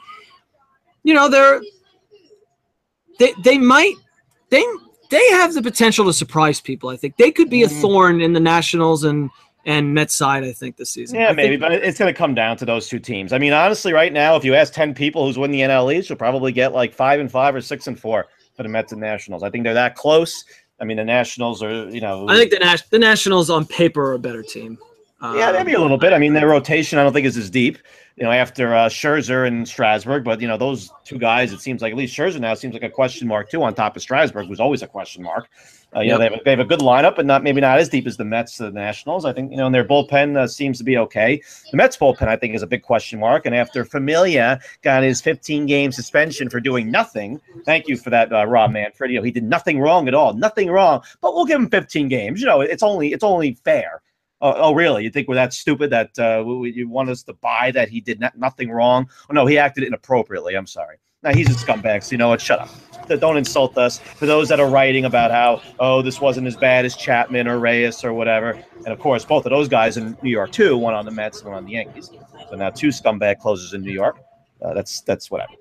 they have the potential to surprise people. I think they could be a thorn in the Nationals and Mets side, I think, this season. Yeah, maybe, but it's going to come down to those two teams. I mean, honestly, right now, if you ask 10 people who's winning the NL East, you'll probably get like 5-5 or 6-4 for the Mets and Nationals. I think they're that close. I mean, the Nationals are, I think the Nationals on paper are a better team. Yeah, maybe a little bit. I mean, their rotation I don't think is as deep, after Scherzer and Strasburg. But, those two guys, it seems like at least Scherzer now seems like a question mark, too, on top of Strasburg, who's always a question mark. They have a good lineup, but maybe not as deep as the Mets, the Nationals. I think, and their bullpen seems to be okay. The Mets bullpen, I think, is a big question mark. And after Familia got his 15-game suspension for doing nothing, thank you for that, Rob Manfred. He did nothing wrong at all, nothing wrong. But we'll give him 15 games. It's only fair. Oh, really? You think we're that stupid that you want us to buy that he did nothing wrong? Oh, no, he acted inappropriately. I'm sorry. Now, he's a scumbag, so you know what? Shut up. Don't insult us. For those that are writing about how, this wasn't as bad as Chapman or Reyes or whatever. And, of course, both of those guys in New York, too, one on the Mets and one on the Yankees. So now 2 scumbag closers in New York. That's whatever.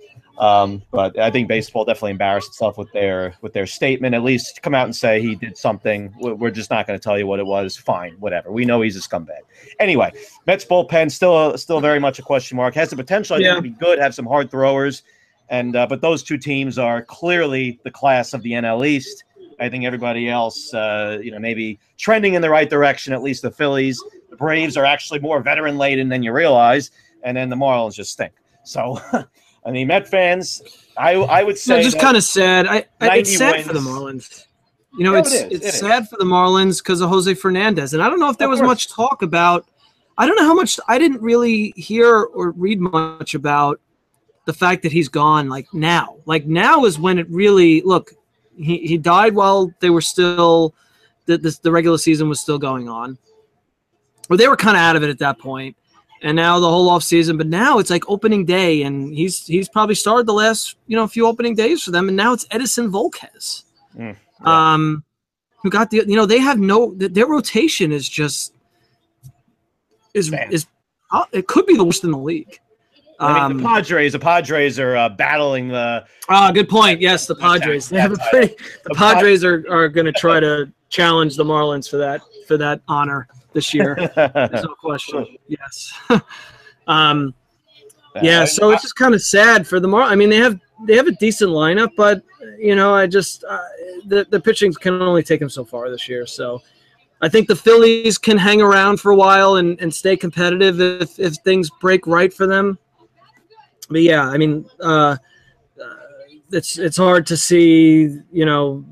But I think baseball definitely embarrassed itself with their statement. At least come out and say he did something. We're just not going to tell you what it was. Fine, whatever. We know he's a scumbag. Anyway, Mets bullpen still very much a question mark. Has the potential, I think, to be good. Have some hard throwers, and but those two teams are clearly the class of the NL East. I think everybody else, maybe trending in the right direction. At least the Phillies, the Braves are actually more veteran laden than you realize, and then the Marlins just stink. So. I mean, Met fans, I would say just kind of sad. It's sad for the Marlins. It's sad for the Marlins because of Jose Fernandez, and I don't know if there was much talk about. I don't know how much. I didn't really hear or read much about the fact that he's gone. Like now is when it really look. He died while they were still the regular season was still going on, or they were kind of out of it at that point. and now the whole off season. But now it's like opening day, and he's probably started the last few opening days for them, and now it's Edison Volquez, who got the they have their rotation is just is it could be the worst in the league. I mean, the Padres are battling the. Good point. Yes, the Padres. They have the Padres are going to try to challenge the Marlins for that honor this year. There's no question. Yes. So it's just kind of sad for the Marlins. I mean, they have a decent lineup, but I just the pitching can only take them so far this year. So I think the Phillies can hang around for a while and stay competitive if things break right for them. But yeah, I mean, it's hard to see, either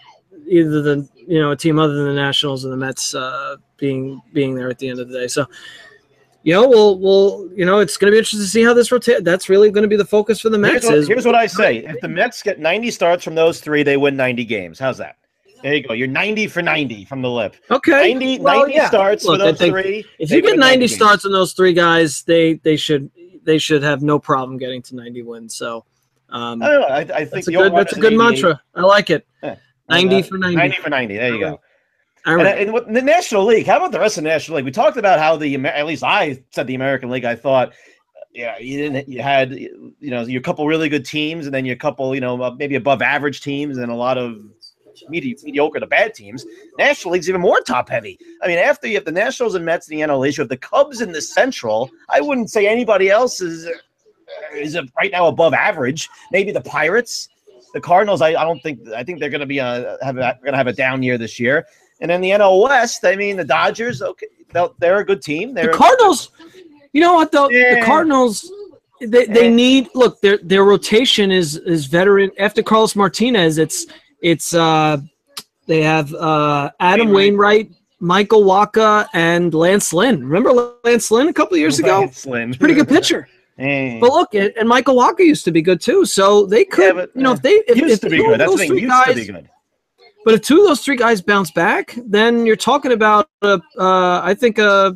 a team other than the Nationals and the Mets being there at the end of the day. So, we'll it's going to be interesting to see how this rotates. That's really going to be the focus for the Mets. Here's what I say: if the Mets get 90 starts from those three, they win 90 games. How's that? There you go. You're 90 for 90 from the lip. Okay, 90 starts for those three. If you get 90 starts on those three guys, they should have no problem getting to 90 wins. So, I don't know. I think that's a good mantra. I like it. Yeah. 90 for 90. 90 for 90. There you go. All right. And the National League, how about the rest of the National League? We talked about how at least I said the American League, I thought, you had your couple really good teams and then your couple, maybe above average teams and a lot of mediocre to bad teams. National League's even more top heavy. I mean, after you have the Nationals and Mets in the NL East, you have the Cubs in the Central. I wouldn't say anybody else is right now above average. Maybe the Pirates, the Cardinals. I think they're going to be have a down year this year. And then the NL West. I mean, the Dodgers. Okay, they're a good team. The Cardinals. You know what though? Yeah. The Cardinals. They need their rotation is veteran. After Carlos Martinez, it's they have Adam Wainwright, Michael Wacha, and Lance Lynn. Remember Lance Lynn a couple of years ago? Lance Lynn. Pretty good pitcher. But look, and Michael Wacha used to be good too. So they could, if used to be good. That's the thing. Used to be good. But if two of those three guys bounce back, then you're talking about I think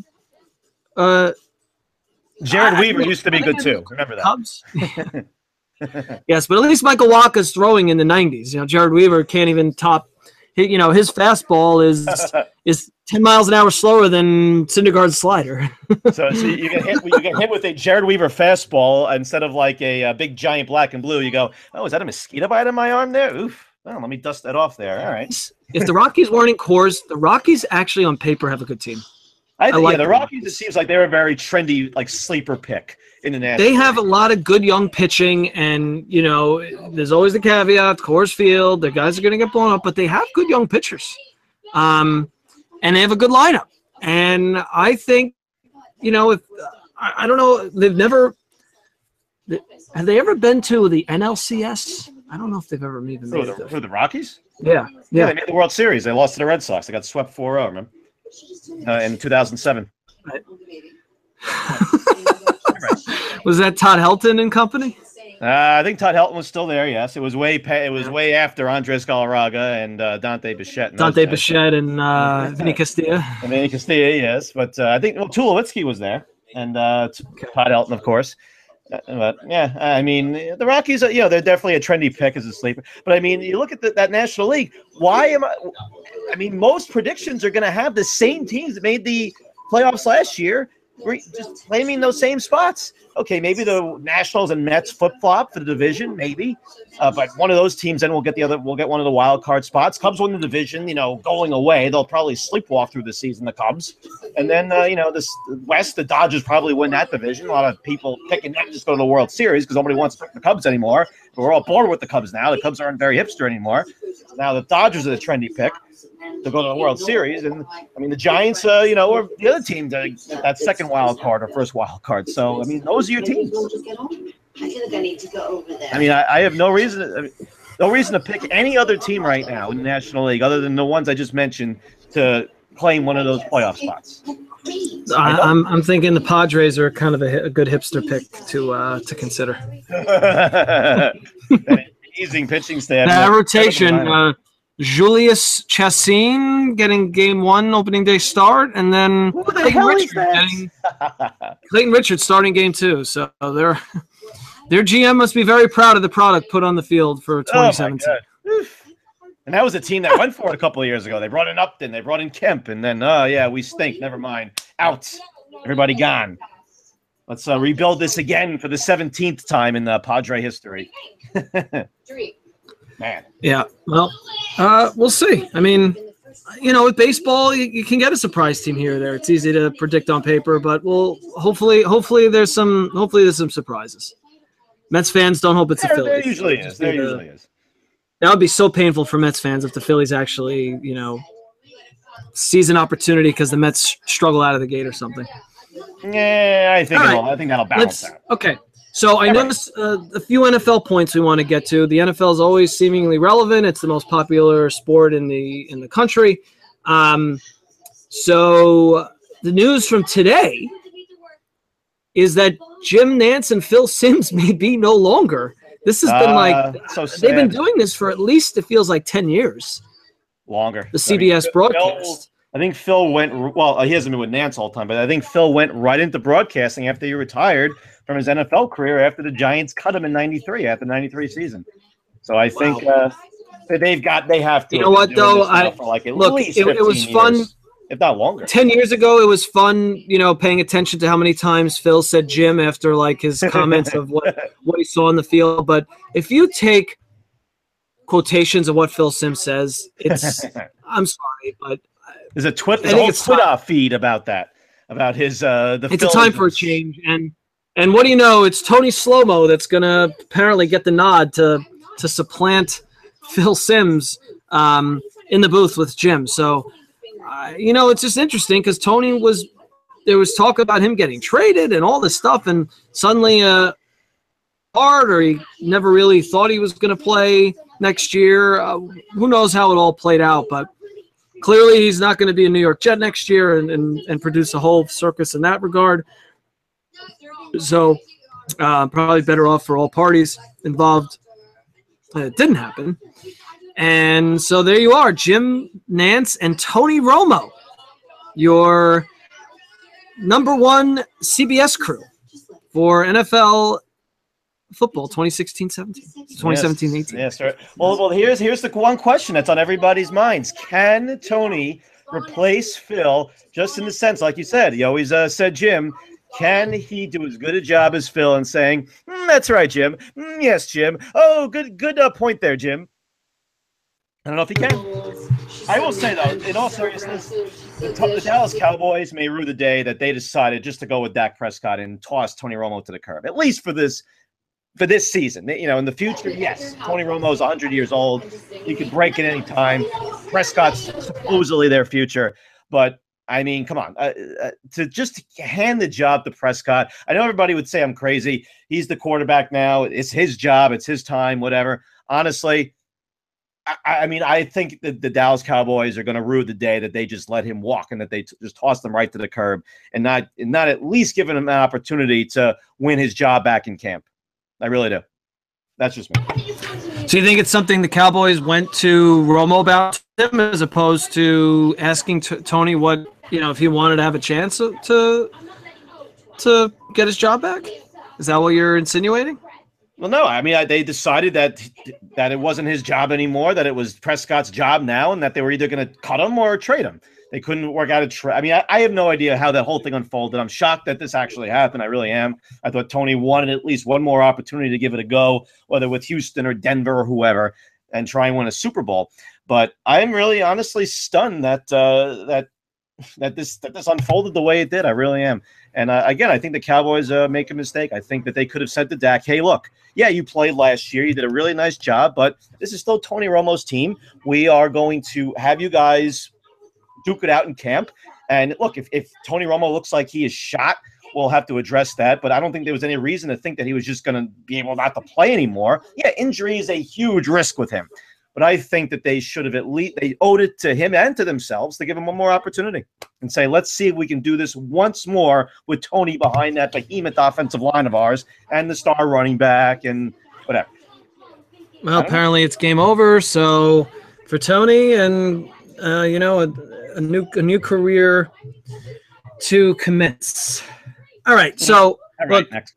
Jared Weaver used to be good too. Remember that. Cubs. Yes, but at least Michael Wacha's throwing in the 90s. Jared Weaver can't even top. His fastball is 10 miles an hour slower than Syndergaard's slider. so you get hit with a Jared Weaver fastball instead of like a big giant black and blue. You go, oh, is that a mosquito bite on my arm there? Oof. Well, let me dust that off there. All right. If the Rockies weren't in Coors, the Rockies actually on paper have a good team. I think the Rockies. It seems like they're a very trendy, like sleeper pick in the National. They have a lot of good young pitching, and there's always the caveat: Coors Field. The guys are going to get blown up, but they have good young pitchers, and they have a good lineup. And I think, if I don't know, have they ever been to the NLCS? I don't know if they've ever even made it. For the Rockies? Yeah. They made the World Series. They lost to the Red Sox. They got swept 4-0. Remember? In 2007. Was that Todd Helton and company? I think Todd Helton was still there. Yes, it was way after Andres Galarraga and Dante Bichette. Dante Bichette and Vinny Castilla. And Vinny Castilla, yes, but I think Tulowitzki was there, and Todd Helton, of course. But yeah, I mean, the Rockies, they're definitely a trendy pick as a sleeper. But I mean, you look at that National League. I mean, most predictions are going to have the same teams that made the playoffs last year, just claiming those same spots. Okay, maybe the Nationals and Mets flip-flop for the division, maybe. But one of those teams then will get one of the wild card spots. Cubs win the division, going away. They'll probably sleepwalk through the season, the Cubs. And then, this West, the Dodgers probably win that division. A lot of people picking them to just go to the World Series because nobody wants to pick the Cubs anymore. But we're all bored with the Cubs now. The Cubs aren't very hipster anymore. Now the Dodgers are the trendy pick to go to the World Series. And, I mean, the Giants, are the other team that second wild card or first wild card. So, I mean, those are your teams. I mean, I have no reason to pick any other team right now in the National League other than the ones I just mentioned to claim one of those playoff spots. I'm thinking the Padres are kind of a good hipster pick to consider. Amazing pitching staff. That rotation, Julius Chassin getting game 1 opening day start, and then Who the hell is that? Clayton Richards starting game 2. So their GM must be very proud of the product put on the field for 2017. Oh, and that was a team that went for it a couple of years ago. They brought in Upton, they brought in Kemp, and then we stink. Never mind, out. Everybody gone. Let's rebuild this again for the 17th time in the Padre history. Man. Yeah. Well, we'll see. I mean, with baseball, you can get a surprise team here or there. It's easy to predict on paper, but hopefully there's some surprises. Mets fans don't hope it's a Phillies. There usually is. That would be so painful for Mets fans if the Phillies actually, seize an opportunity because the Mets struggle out of the gate or something. Yeah, I think that'll balance out. Okay. So I noticed a few NFL points we want to get to. The NFL is always seemingly relevant. It's the most popular sport in the country. So the news from today is that Jim Nantz and Phil Simms may be no longer. This has been so sad. They've been doing this for at least, it feels like 10 years. Longer. The CBS broadcast. I think Phil went, he hasn't been with Nantz all the time, but I think Phil went right into broadcasting after he retired from his NFL career after the Giants cut him in '93 after the '93 season. So I think they have to. You know what though? It was fun. Years, if not longer. 10 years ago, it was fun, paying attention to how many times Phil said Jim after his comments of what he saw on the field. But if you take quotations of what Phil Simms says, it's I'm sorry, but there's a Twitter feed about that, about his It's a time for a change, and what do you know? It's Tony Slomo that's gonna apparently get the nod to supplant Phil Simms in the booth with Jim. So it's just interesting because there was talk about him getting traded and all this stuff, and suddenly he never really thought he was going to play next year. Who knows how it all played out, but clearly he's not going to be a New York Jet next year and produce a whole circus in that regard. So probably better off for all parties involved. It didn't happen. And so there you are, Jim Nantz and Tony Romo, your number 1 CBS crew for NFL football 2016-17, 2017-18. Yes, right. Well, here's the one question that's on everybody's minds. Can Tony replace Phil, just in the sense, like you said, he always said Jim, can he do as good a job as Phil in saying, that's right, Jim. Yes, Jim. Oh, good point there, Jim. I don't know if he can. I will say, though, in all seriousness, the Dallas Cowboys may rue the day that they decided just to go with Dak Prescott and toss Tony Romo to the curb, at least for this season. In the future, yes, Tony Romo's 100 years old. He could break at any time. Prescott's supposedly their future. But, I mean, come on. To just hand the job to Prescott, I know everybody would say I'm crazy. He's the quarterback now. It's his job. It's his time, whatever. Honestly, I think that the Dallas Cowboys are going to rue the day that they just let him walk and that they just tossed him right to the curb and not at least giving him an opportunity to win his job back in camp. I really do. That's just me. So you think it's something the Cowboys went to Romo about him as opposed to asking Tony what, if he wanted to have a chance to get his job back? Is that what you're insinuating? Well, no. I mean, they decided that it wasn't his job anymore, that it was Prescott's job now, and that they were either going to cut him or trade him. They couldn't work out a trade. I mean, I have no idea how that whole thing unfolded. I'm shocked that this actually happened. I really am. I thought Tony wanted at least one more opportunity to give it a go, whether with Houston or Denver or whoever, and try and win a Super Bowl. But I'm really honestly stunned that this unfolded the way it did. I really am. And again, I think the Cowboys make a mistake. I think that they could have said to Dak, hey, look, yeah, you played last year. You did a really nice job, but this is still Tony Romo's team. We are going to have you guys duke it out in camp. And look, if Tony Romo looks like he is shot, we'll have to address that. But I don't think there was any reason to think that he was just going to be able not to play anymore. Yeah, injury is a huge risk with him. But I think that they should have they owed it to him and to themselves to give him one more opportunity and say, let's see if we can do this once more with Tony behind that behemoth offensive line of ours and the star running back and whatever. Well, apparently it's game over. So for Tony, and a new career to commence. All right, so look, next.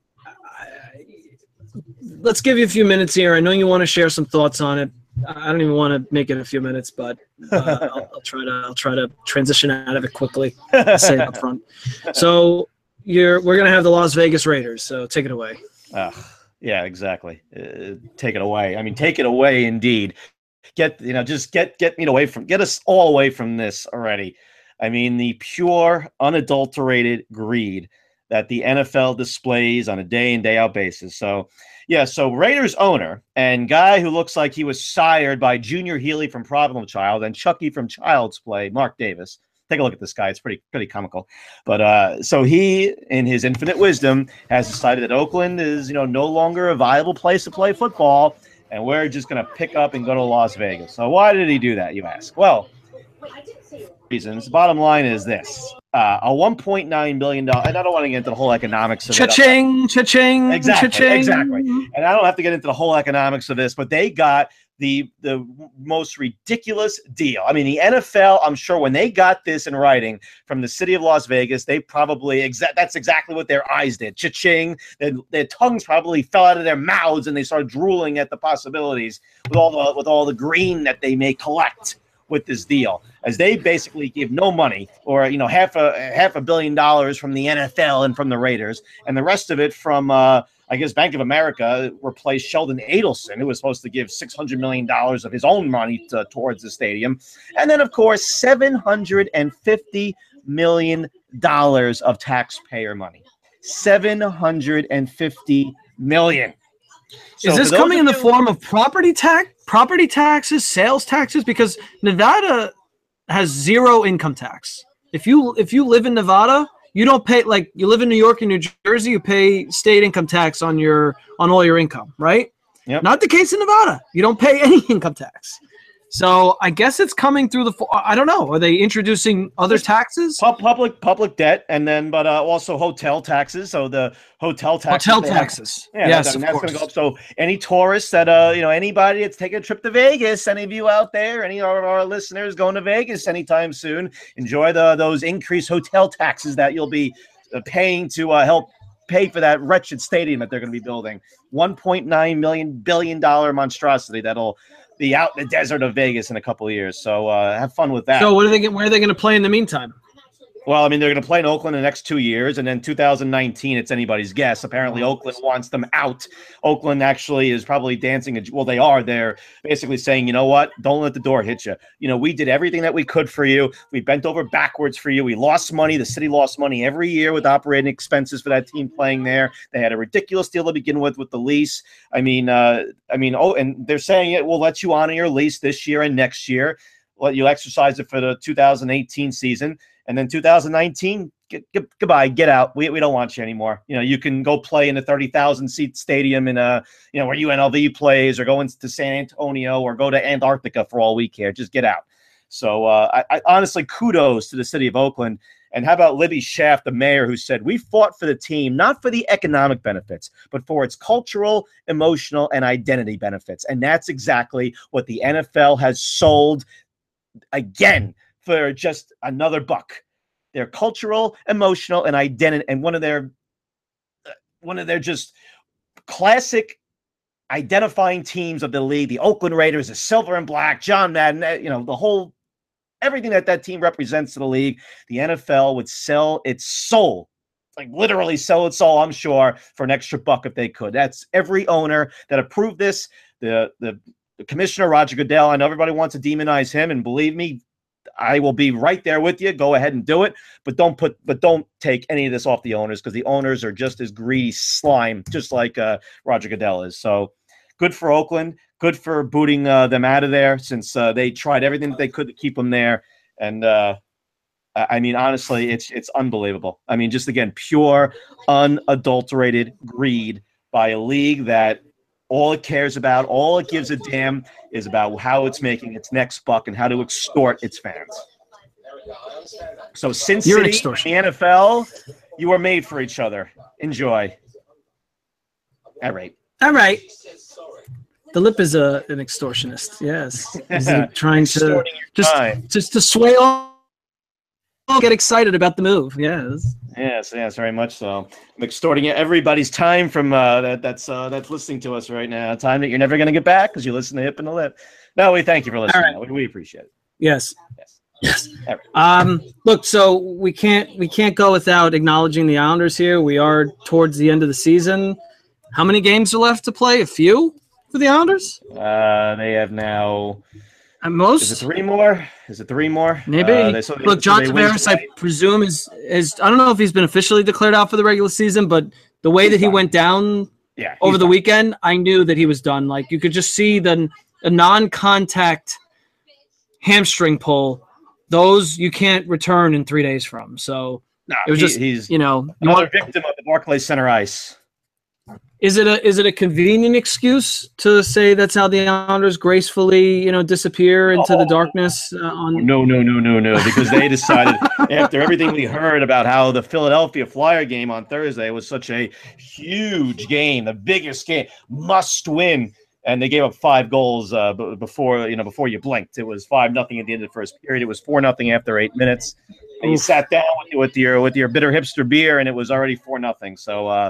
Let's give you a few minutes here. I know you want to share some thoughts on it. I don't even want to make it a few minutes, but I'll try to transition out of it quickly. I'll say it up front. So we're gonna have the Las Vegas Raiders. So take it away. Yeah, exactly. Take it away. I mean, take it away, indeed. Get us all away from this already. I mean, the pure, unadulterated greed that the NFL displays on a day in, day out basis. So, yeah, so Raiders owner and guy who looks like he was sired by Junior Healy from Problem Child and Chucky from Child's Play, Mark Davis. Take a look at this guy. It's pretty comical. But so he, in his infinite wisdom, has decided that Oakland is, no longer a viable place to play football, and we're just going to pick up and go to Las Vegas. So why did he do that, you ask? Well, reasons. The bottom line is this: a $1.9 billion. And I don't want to get into the whole economics of cha-ching, cha-ching, exactly, cha-ching. exactly. And I don't have to get into the whole economics of this, but they got the most ridiculous deal. I mean, the NFL, I'm sure when they got this in writing from the city of Las Vegas, they probably that's exactly what their eyes did. Cha-ching. Their tongues probably fell out of their mouths and they started drooling at the possibilities with all the green that they may collect with this deal, as they basically give no money, or half $1 billion from the NFL and from the Raiders, and the rest of it from I guess Bank of America replaced Sheldon Adelson, who was supposed to give $600 million of his own money towards the stadium, and then of course $750 million of taxpayer money. $750 million. So is this coming in the form of property taxes, sales taxes? Because Nevada has zero income tax. If you live in Nevada, you don't pay, like you live in New York and New Jersey, you pay state income tax on all your income, right? Yep. Not the case in Nevada. You don't pay any income tax. So I guess it's coming through I don't know. Are they introducing other taxes? Public debt, and then but also hotel taxes. So the hotel taxes. Yeah, yes, that's going to go up. So any tourists that anybody that's taking a trip to Vegas, any of you out there, any of our listeners going to Vegas anytime soon, enjoy those increased hotel taxes that you'll be paying to help pay for that wretched stadium that they're going to be building. $1.9 billion monstrosity that'll be out in the desert of Vegas in a couple of years. So have fun with that. So where are they going to play in the meantime? Well, I mean, they're going to play in Oakland in the next 2 years, and then 2019, it's anybody's guess. Apparently, Oakland wants them out. Oakland actually is probably dancing. Well, they are. They're basically saying, you know what? Don't let the door hit you. We did everything that we could for you. We bent over backwards for you. We lost money. The city lost money every year with operating expenses for that team playing there. They had a ridiculous deal to begin with the lease. And they're saying we'll let you honor your lease this year and next year. Let you exercise it for the 2018 season. And then 2019, goodbye, get out. We don't want you anymore. You can go play in a 30,000-seat stadium in where UNLV plays, or go into San Antonio, or go to Antarctica for all we care. Just get out. So I honestly, kudos to the city of Oakland. And how about Libby Schaaf, the mayor, who said, we fought for the team, not for the economic benefits, but for its cultural, emotional, and identity benefits. And that's exactly what the NFL has sold again for just another buck. Their cultural, emotional, and identity, and one of their just classic identifying teams of the league, the Oakland Raiders, the silver and black, John Madden, the whole everything that team represents to the league. The NFL would sell its soul, like literally sell its soul, I'm sure, for an extra buck if they could. That's every owner that approved this. The commissioner, Roger Goodell, I know everybody wants to demonize him, and believe me, I will be right there with you. Go ahead and do it, but don't take any of this off the owners, because the owners are just as greedy slime, just like Roger Goodell is. So good for Oakland. Good for booting them out of there, since they tried everything that they could to keep them there. And I mean, honestly, it's unbelievable. I mean, just again, pure, unadulterated greed by a league that all it cares about, all it gives a damn, is about how it's making its next buck and how to extort its fans. So Sin City, the NFL, you are made for each other. Enjoy. All right. The Lip is an extortionist. Yes, he's trying to time. just to sway all get excited about the move. Yes. Yes, very much so. I'm extorting everybody's time from that's listening to us right now. Time that you're never going to get back because you listen to Hip and the Lip. No, we thank you for listening. Right. We appreciate it. Yes. Look, so we can't go without acknowledging the Islanders here. We are towards the end of the season. How many games are left to play? A few for the Islanders? They have now. At most? Is it three more? Maybe. Look, John Tavares, I presume, is I don't know if he's been officially declared out for the regular season, but the way that he went down over the weekend, I knew that he was done. Like, you could just see a non-contact hamstring pull. Those you can't return in 3 days from. So it was he's another victim of the Barclays Center ice. Is it a convenient excuse to say that's how the Islanders gracefully, disappear into the darkness? No, because they decided after everything we heard about how the Philadelphia Flyer game on Thursday was such a huge game, the biggest game, must win, and they gave up 5 goals before you blinked. It was 5-0 at the end of the first period. It was 4-0 after 8 minutes. And you sat down with your bitter hipster beer, and it was already 4-0. So.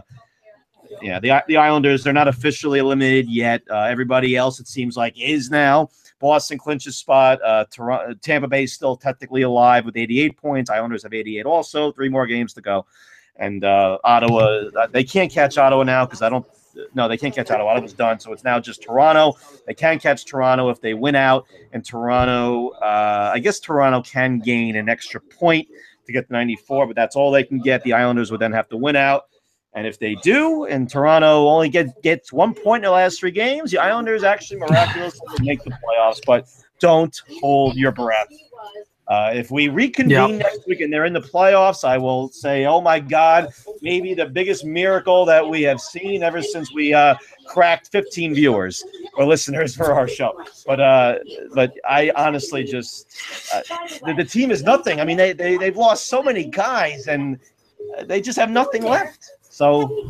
The Islanders, they're not officially eliminated yet. Everybody else, it seems like, is now. Boston clinches spot. Tampa Bay is still technically alive with 88 points. Islanders have 88 also. 3 more games to go. And Ottawa, they can't catch Ottawa now because they can't catch Ottawa. Ottawa's done. So it's now just Toronto. They can catch Toronto if they win out. And Toronto, I guess Toronto can gain an extra point to get to 94, but that's all they can get. The Islanders would then have to win out. And if they do, and Toronto only gets 1 point in the last 3 games, the Islanders actually miraculously make the playoffs. But don't hold your breath. If we reconvene next week and they're in the playoffs, I will say, oh, my God, maybe the biggest miracle that we have seen ever since we cracked 15 viewers or listeners for our show. But I honestly just the team is nothing. I mean, they've lost so many guys, and they just have nothing left. So,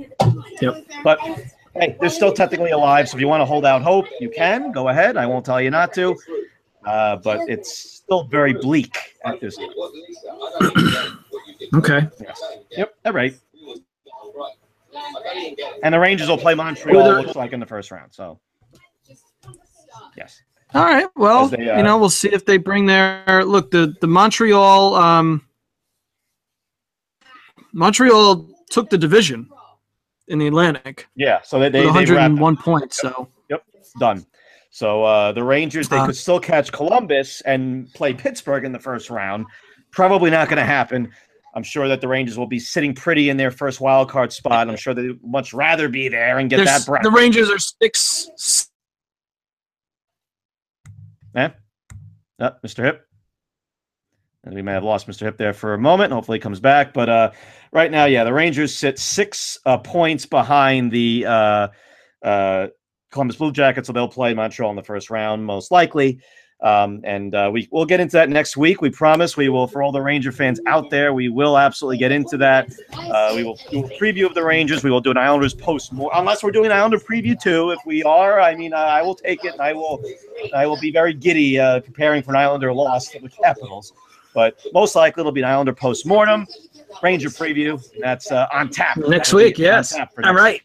but hey, they're still technically alive. So if you want to hold out hope, you can. Go ahead. I won't tell you not to. But it's still very bleak at this time. Okay. Yes. Yep. All right. And the Rangers will play Montreal, looks like, in the first round. So, yes. All right. Well, we'll see if they bring their look. The Montreal took the division in the Atlantic. Yeah, so they 101 points. So yep, done. So the Rangers, they could still catch Columbus and play Pittsburgh in the first round. Probably not going to happen. I'm sure that the Rangers will be sitting pretty in their first wild card spot. I'm sure they'd much rather be there and get that breath. The Rangers are 6. Mr. Hip. And we may have lost Mr. Hip there for a moment. Hopefully he comes back. But right now, the Rangers sit 6 points behind the Columbus Blue Jackets, so they'll play Montreal in the first round, most likely. And we'll get into that next week. We promise we will, for all the Ranger fans out there, we will absolutely get into that. We will do a preview of the Rangers. We will do an Islanders post more, unless we're doing an Islander preview too. If we are, I mean, I will take it, and I will be very giddy preparing for an Islander loss to the Capitals. But most likely it'll be an Islander post-mortem, Ranger preview, and that's on tap. Next week, yes. All right.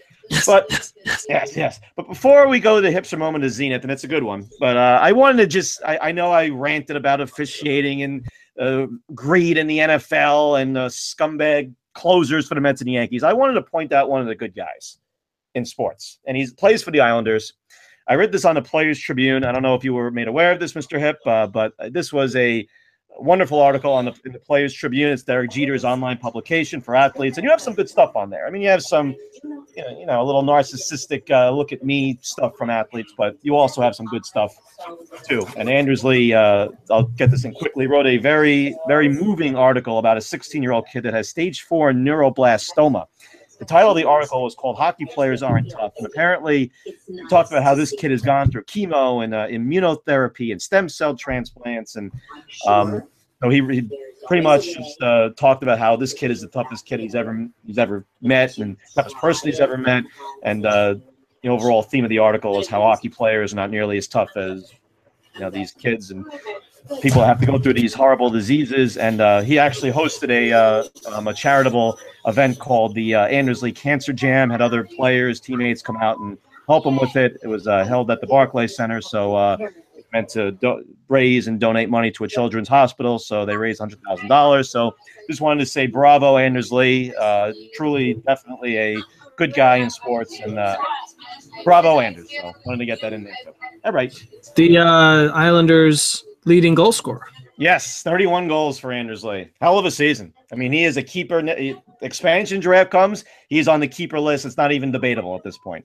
Yes. But before we go to the hipster moment of Zenith, and it's a good one, but I wanted to I know I ranted about officiating and greed in the NFL and scumbag closers for the Mets and the Yankees. I wanted to point out one of the good guys in sports, and he plays for the Islanders. I read this on the Players Tribune. I don't know if you were made aware of this, Mr. Hip, but this was a wonderful article in the Players Tribune. It's Derek Jeter's online publication for athletes, and you have some good stuff on there. I mean, you have some, a little narcissistic look at me stuff from athletes, but you also have some good stuff too. And Anders Lee, I'll get this in quickly, wrote a very, very moving article about a 16-year-old kid that has stage 4 neuroblastoma. The title of the article was called "Hockey Players Aren't Tough," and apparently he talked about how this kid has gone through chemo and immunotherapy and stem cell transplants, and so he pretty much just, talked about how this kid is the toughest kid he's ever met, and toughest person he's ever met, and the overall theme of the article is how hockey players are not nearly as tough as these kids, and people have to go through these horrible diseases. And he actually hosted a charitable event called the Andersley Cancer Jam. Had other players, teammates come out and help him with it. It was held at the Barclays Center, so it's meant to raise and donate money to a children's hospital. So they raised $100,000. So just wanted to say bravo, Andersley. Truly, definitely a good guy in sports, and bravo, Anders. So wanted to get that in there. All right. The Islanders' leading goal scorer. Yes, 31 goals for Andersley. Hell of a season. I mean, he is a keeper. Expansion draft comes, he's on the keeper list. It's not even debatable at this point.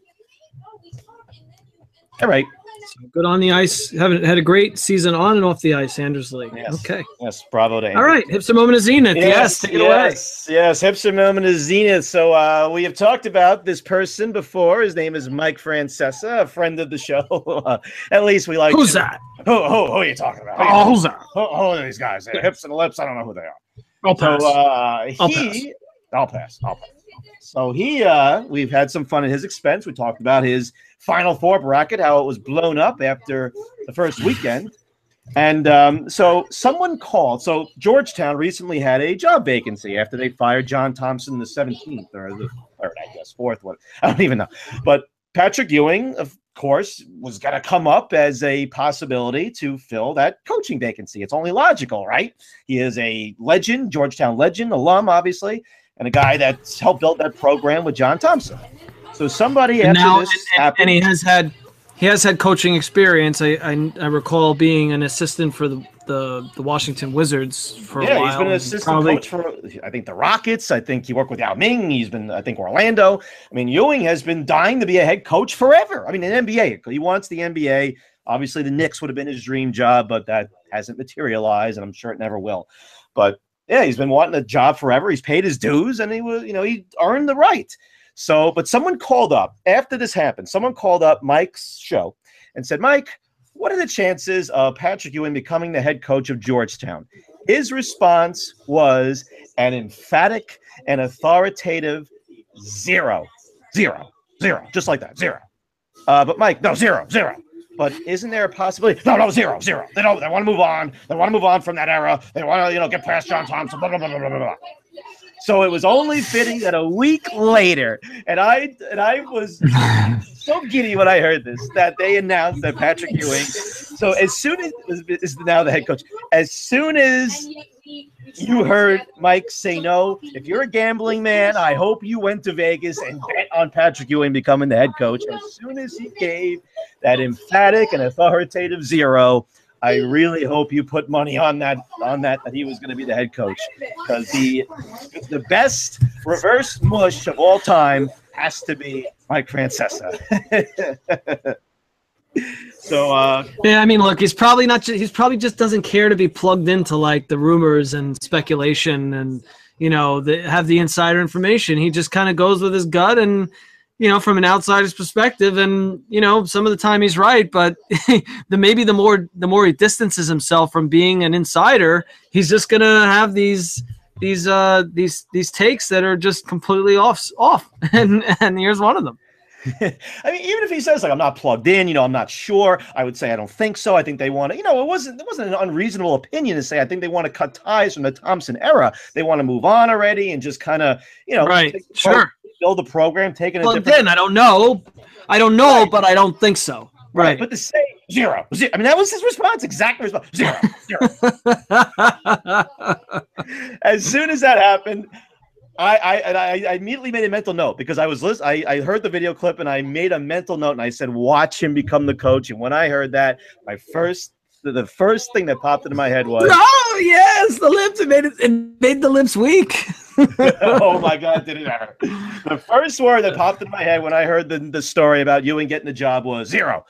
All right. So good on the ice. Haven't had a great season on and off the ice, Andersley. Yes. Okay. Yes, bravo to Anders. All right, hipster moment of Zenith. Yes, take it away. Yes, hipster moment of Zenith. So we have talked about this person before. His name is Mike Francesa, a friend of the show. At least we like. Who's that? Who are you talking about? Who's that? Who are these guys? They're hips and lips. I don't know who they are. I'll pass. I'll pass. So we've had some fun at his expense. We talked about his Final Four bracket, how it was blown up after the first weekend. And so someone called. So Georgetown recently had a job vacancy after they fired John Thompson the 17th, or the third, I guess, fourth one. I don't even know. But Patrick Ewing, of course, was going to come up as a possibility to fill that coaching vacancy. It's only logical, right? He is a legend, Georgetown legend, alum, obviously, and a guy that's helped build that program with John Thompson. So somebody happened, and he has had coaching experience. I recall being an assistant for the Washington Wizards for a while. Yeah, he's been an assistant coach for, I think, the Rockets. I think he worked with Yao Ming. He's been, I think, Orlando. I mean, Ewing has been dying to be a head coach forever. I mean, an NBA. He wants the NBA. Obviously, the Knicks would have been his dream job, but that hasn't materialized, and I'm sure it never will. But yeah, he's been wanting a job forever. He's paid his dues, and he earned the right. So, but someone called up after this happened. Someone called up Mike's show and said, Mike, what are the chances of Patrick Ewing becoming the head coach of Georgetown? His response was an emphatic and authoritative 0. Just like that, 0. But Mike, no, 0. But isn't there a possibility? No, 0. They want to move on. They want to move on from that era. They want to, get past John Thompson, blah, blah, blah, blah, blah, blah. So it was only fitting that a week later, and I was so giddy when I heard this, that they announced that Patrick Ewing. So as soon as is now the head coach, as soon as you heard Mike say no, if you're a gambling man, I hope you went to Vegas and bet on Patrick Ewing becoming the head coach. As soon as he gave that emphatic and authoritative 0, I really hope you put money on that he was going to be the head coach, because the best reverse mush of all time has to be Mike Francesa. So yeah, I mean, look, he's probably just doesn't care to be plugged into like the rumors and speculation and have the insider information. He just kind of goes with his gut and from an outsider's perspective, and some of the time he's right, but the more he distances himself from being an insider, he's just gonna have these takes that are just completely off, and here's one of them. I mean, even if he says, like, I'm not plugged in, I'm not sure, I would say I don't think so. I think they want to, it wasn't an unreasonable opinion to say I think they want to cut ties from the Thompson era. They want to move on already and just kind of, right, sure, build the program, taking a different. I don't know, right. But I don't think so. Right. But to say 0. I mean, that was his response. Exact response. 0. As soon as that happened, I immediately made a mental note, because I was listening. I heard the video clip and I made a mental note and I said, watch him become the coach. And when I heard that, the first thing that popped into my head was, oh yes, the lips. It made the lips weak. Oh my God, did it ever? The first word that popped into my head when I heard the story about Ewing getting the job was 0.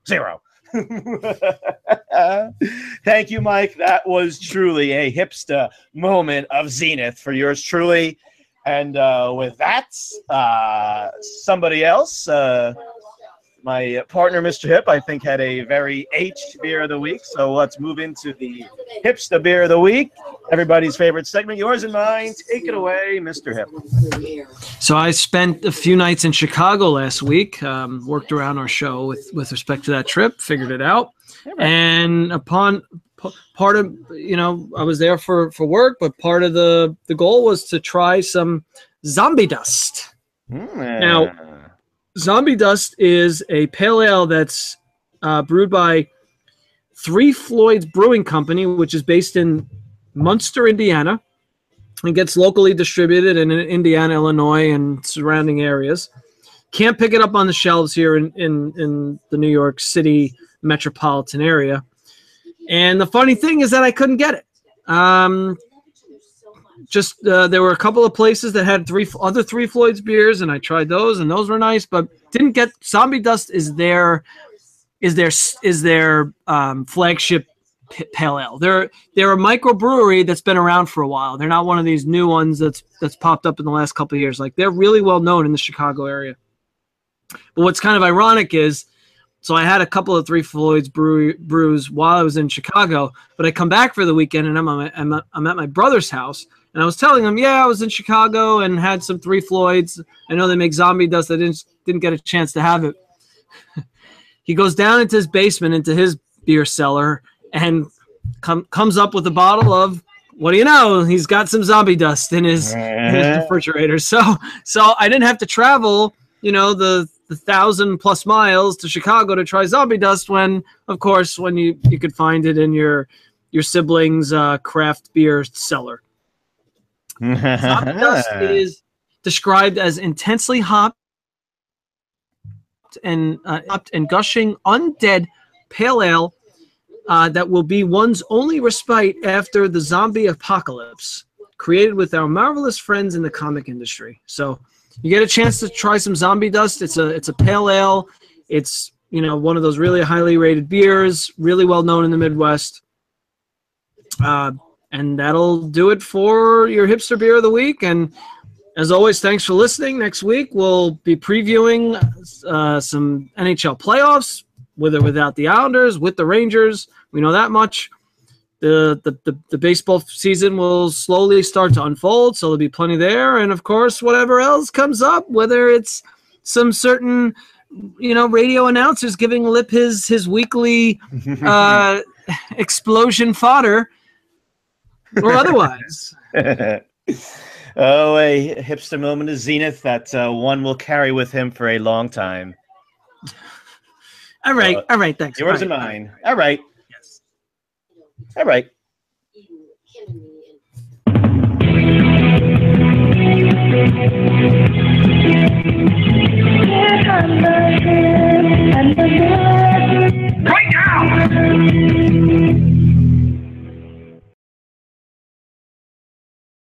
Thank you, Mike. That was truly a hipster moment of zenith for yours truly. And with that, somebody else, My partner, Mr. Hip, I think had a very H beer of the week. So let's move into the Hipster beer of the week. Everybody's favorite segment, yours and mine. Take it away, Mr. Hip. So I spent a few nights in Chicago last week, worked around our show with respect to that trip, figured it out. Right. And upon part of, I was there for work, but part of the goal was to try some Zombie Dust. Now, Zombie Dust is a pale ale that's brewed by Three Floyds Brewing Company, which is based in Munster, Indiana. It gets locally distributed in Indiana, Illinois, and surrounding areas. Can't pick it up on the shelves here in the New York City metropolitan area. And the funny thing is that I couldn't get it. There were a couple of places that had other Three Floyds beers, and I tried those, and those were nice, but didn't get. Zombie Dust is their flagship pale ale. They're a microbrewery that's been around for a while. They're not one of these new ones that's popped up in the last couple of years. Like, they're really well known in the Chicago area. But what's kind of ironic is, so I had a couple of Three Floyds brews while I was in Chicago, but I come back for the weekend and I'm at my brother's house, and I was telling him, I was in Chicago and had some Three Floyds. I know they make Zombie Dust. I didn't get a chance to have it. He goes down into his basement, into his beer cellar, and comes up with a bottle of, what do you know? He's got some Zombie Dust in his refrigerator. So I didn't have to travel, the 1,000+ miles to Chicago to try Zombie Dust when you could find it in your sibling's craft beer cellar. Zombie Dust is described as intensely hopped and gushing undead pale ale that will be one's only respite after the zombie apocalypse, created with our marvelous friends in the comic industry. So you get a chance to try some Zombie Dust. It's a pale ale. It's one of those really highly rated beers, really well known in the Midwest. And that'll do it for your Hipster Beer of the Week. And as always, thanks for listening. Next week we'll be previewing some NHL playoffs, with or without the Islanders, with the Rangers. We know that much. The baseball season will slowly start to unfold, so there'll be plenty there. And, of course, whatever else comes up, whether it's some certain, radio announcers giving Lip his weekly explosion fodder or otherwise. Oh, a hipster moment of zenith that one will carry with him for a long time. All right, thanks. Yours and mine. All right. Yes. All right.